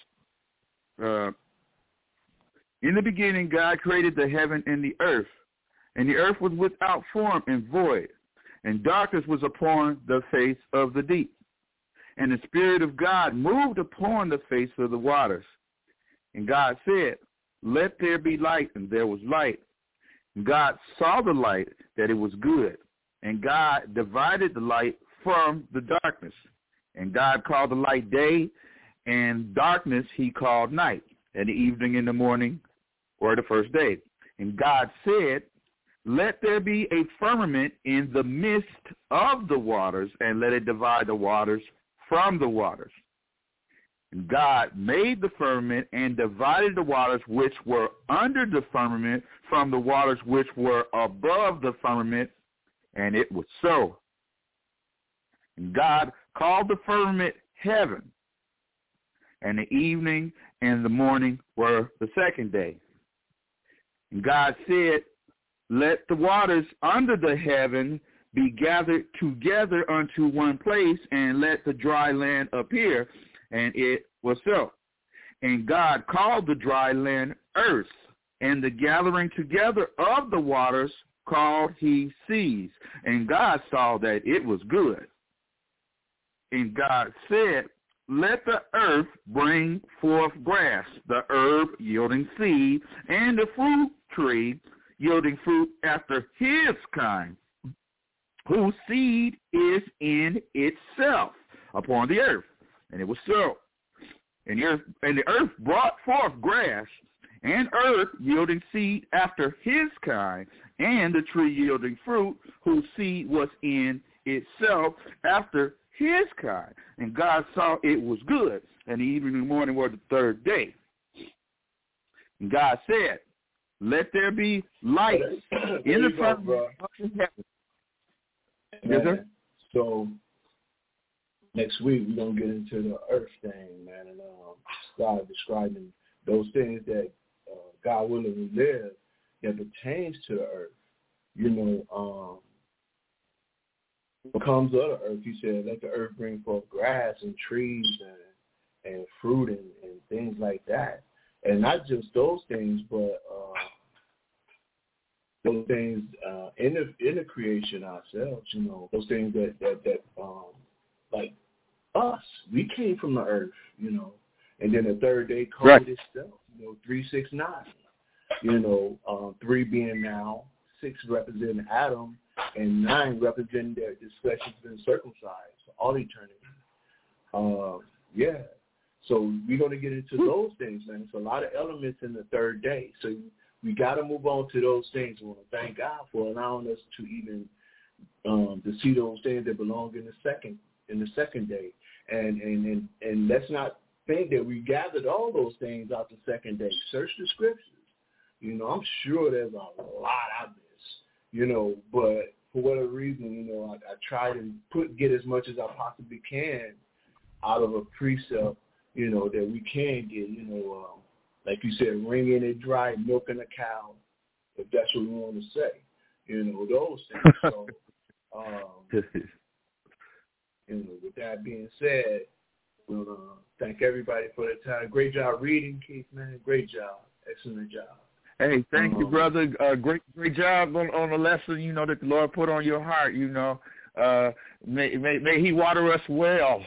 in the beginning God created the heaven and the earth was without form and void, and darkness was upon the face of the deep. And the Spirit of God moved upon the face of the waters. And God said, let there be light, and there was light. And God saw the light, that it was good. And God divided the light from the darkness. And God called the light day, and darkness he called night. And the evening and the morning were the first day. And God said, let there be a firmament in the midst of the waters, and let it divide the waters from the waters. And God made the firmament and divided the waters which were under the firmament from the waters which were above the firmament, and it was so. And God called the firmament heaven, and the evening and the morning were the second day. And God said, let the waters under the heaven be gathered together unto one place, and let the dry land appear. And it was so. And God called the dry land earth, and the gathering together of the waters called he seas. And God saw that it was good. And God said, let the earth bring forth grass, the herb yielding seed, and the fruit tree yielding fruit after his kind, whose seed is in itself upon the earth. And it was so. And the earth brought forth grass, and earth yielding seed after his kind, and the tree yielding fruit, whose seed was in itself after his kind. And God saw it was good. And the evening and the morning were the third day. And God said, let there be light in the firmament of the heaven. Yes, sir? So next week we're going to get into the earth thing, man, and start describing those things that God willing, we live that pertains to the earth. You know, what comes of the earth, he said, let the earth bring forth grass and trees and fruit and things like that. And not just those things, but those things in the creation ourselves, you know, those things that like us, we came from the earth, you know, and then the third day called right. itself, you know, 369, you know, 3 being now, 6 representing Adam, and 9 representing that this flesh has been circumcised for all eternity. Yeah. So we're going to get into those things, man. It's a lot of elements in the third day. So we got to move on to those things. We want to thank God for allowing us to even to see those things that belong in the second day. And let's not think that we gathered all those things out the second day. Search the scriptures. You know, I'm sure there's a lot out this, you know, but for whatever reason, you know, I try to get as much as I possibly can out of a precept, you know, that we can get, you know, like you said, wringing it dry, milking a cow, if that's what we want to say, you know, those things. So, you know, with that being said, we'll thank everybody for the time. Great job reading, Keith, man. Great job. Excellent job. Hey, thank you, brother. Great job on the lesson, you know, that the Lord put on your heart, you know. May he water us well.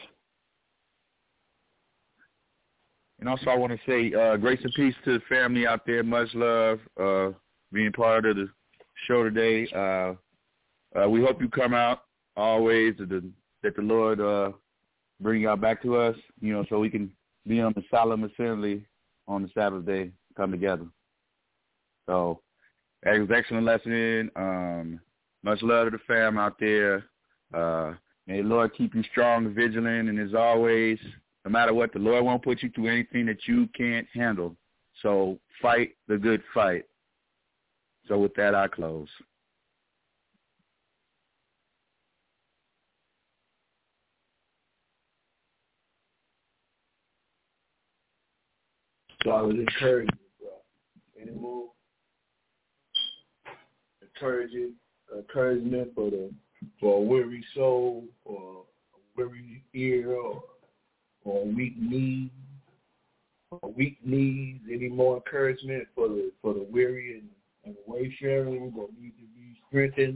And also I want to say grace and peace to the family out there. Much love being part of the show today. We hope you come out always, that the Lord bring y'all back to us, you know, so we can be on the solemn assembly on the Sabbath day, come together. So it was an excellent lesson. Much love to the fam out there. May the Lord keep you strong and vigilant. And as always, no matter what, the Lord won't put you through anything that you can't handle. So fight the good fight. So with that, I close. So I would encourage you, bro. Any more encouragement for a weary soul, or a weary ear, or a weak knee, any more encouragement for the weary and the wayfaring that need to be strengthened?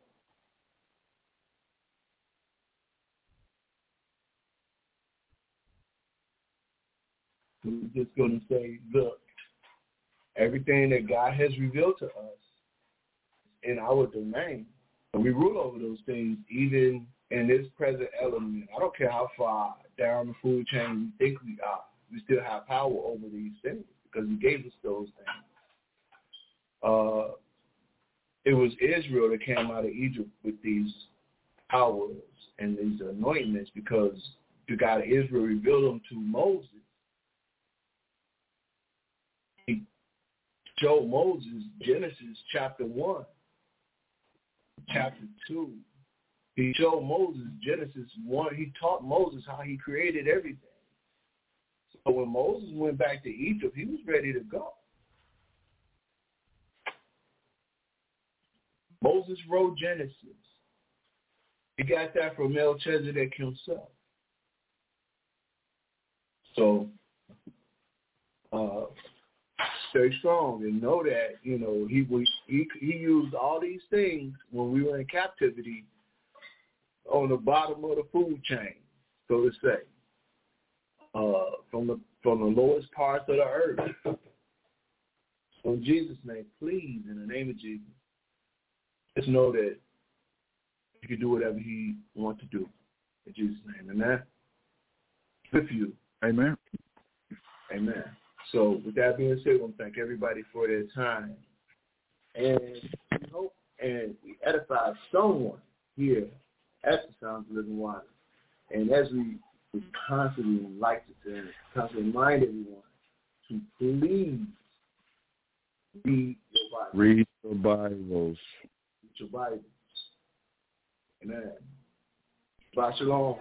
We're just going to say, look, everything that God has revealed to us in our domain, and we rule over those things even in this present element. I don't care how far down the food chain we think we are. We still have power over these things because he gave us those things. It was Israel that came out of Egypt with these powers and these anointments because the God of Israel revealed them to Moses. He showed Moses Genesis chapter 1, chapter 2. He showed Moses Genesis 1. He taught Moses how he created everything. So when Moses went back to Egypt, he was ready to go. Moses wrote Genesis. He got that from Melchizedek himself. So stay strong and know that, you know, he used all these things when we were in captivity on the bottom of the food chain, so to say, from the lowest parts of the earth. So in Jesus' name, please, in the name of Jesus, just know that he can do whatever he wants to do. In Jesus' name, amen. With you. Amen. Amen. So with that being said, I want to thank everybody for their time. And we hope and we edify someone here at the Sounds of Living Water. And as we constantly like to constantly remind everyone to please read your Bible. Read your Bibles. Read your Bibles. Amen. Shabbat shalom.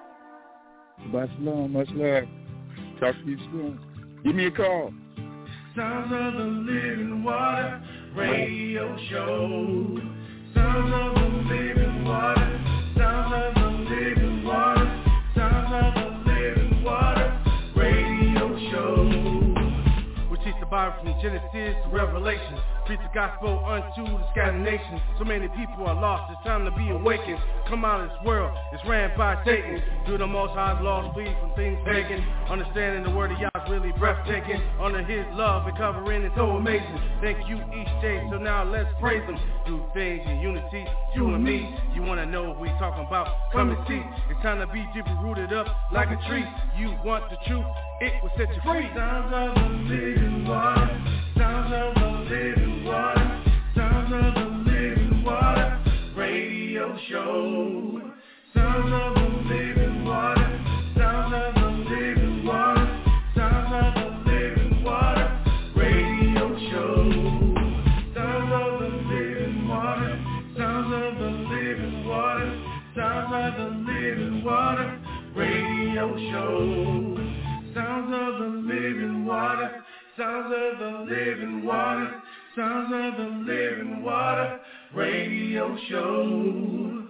Shabbat shalom. Much love. Talk to you soon. Give me a call. Sounds of the Living Water Radio Show. Sounds of the Living Water. Sounds of the Living Water. Sounds of the Living Water Radio Show. We teach the Bible from Genesis to Revelation. Preach the gospel unto the scattered nations. So many people are lost, it's time to be awakened. Come out of this world, it's ran by Satan. Do the Most High's laws, flee from things pagan. Understanding the word of Yah's really breathtaking. Under his love and covering is so amazing. Thank you each day, so now let's praise him. Do things in unity, you and me. You wanna know what we talking about? Come and see. It's time to be deeply rooted up like a tree. You want the truth, it will set you free. Sounds of the living water. Sounds of the living water. Sounds of the Living Water Radio Show. Sounds of the living water. Sounds of the living water. Sounds of the living water Radio Show. Sounds of the living water. Sounds of the living water. Sounds of the living water Radio Show. Sounds of the living water. Sounds of the living water. Sounds of the Living Water Radio Show.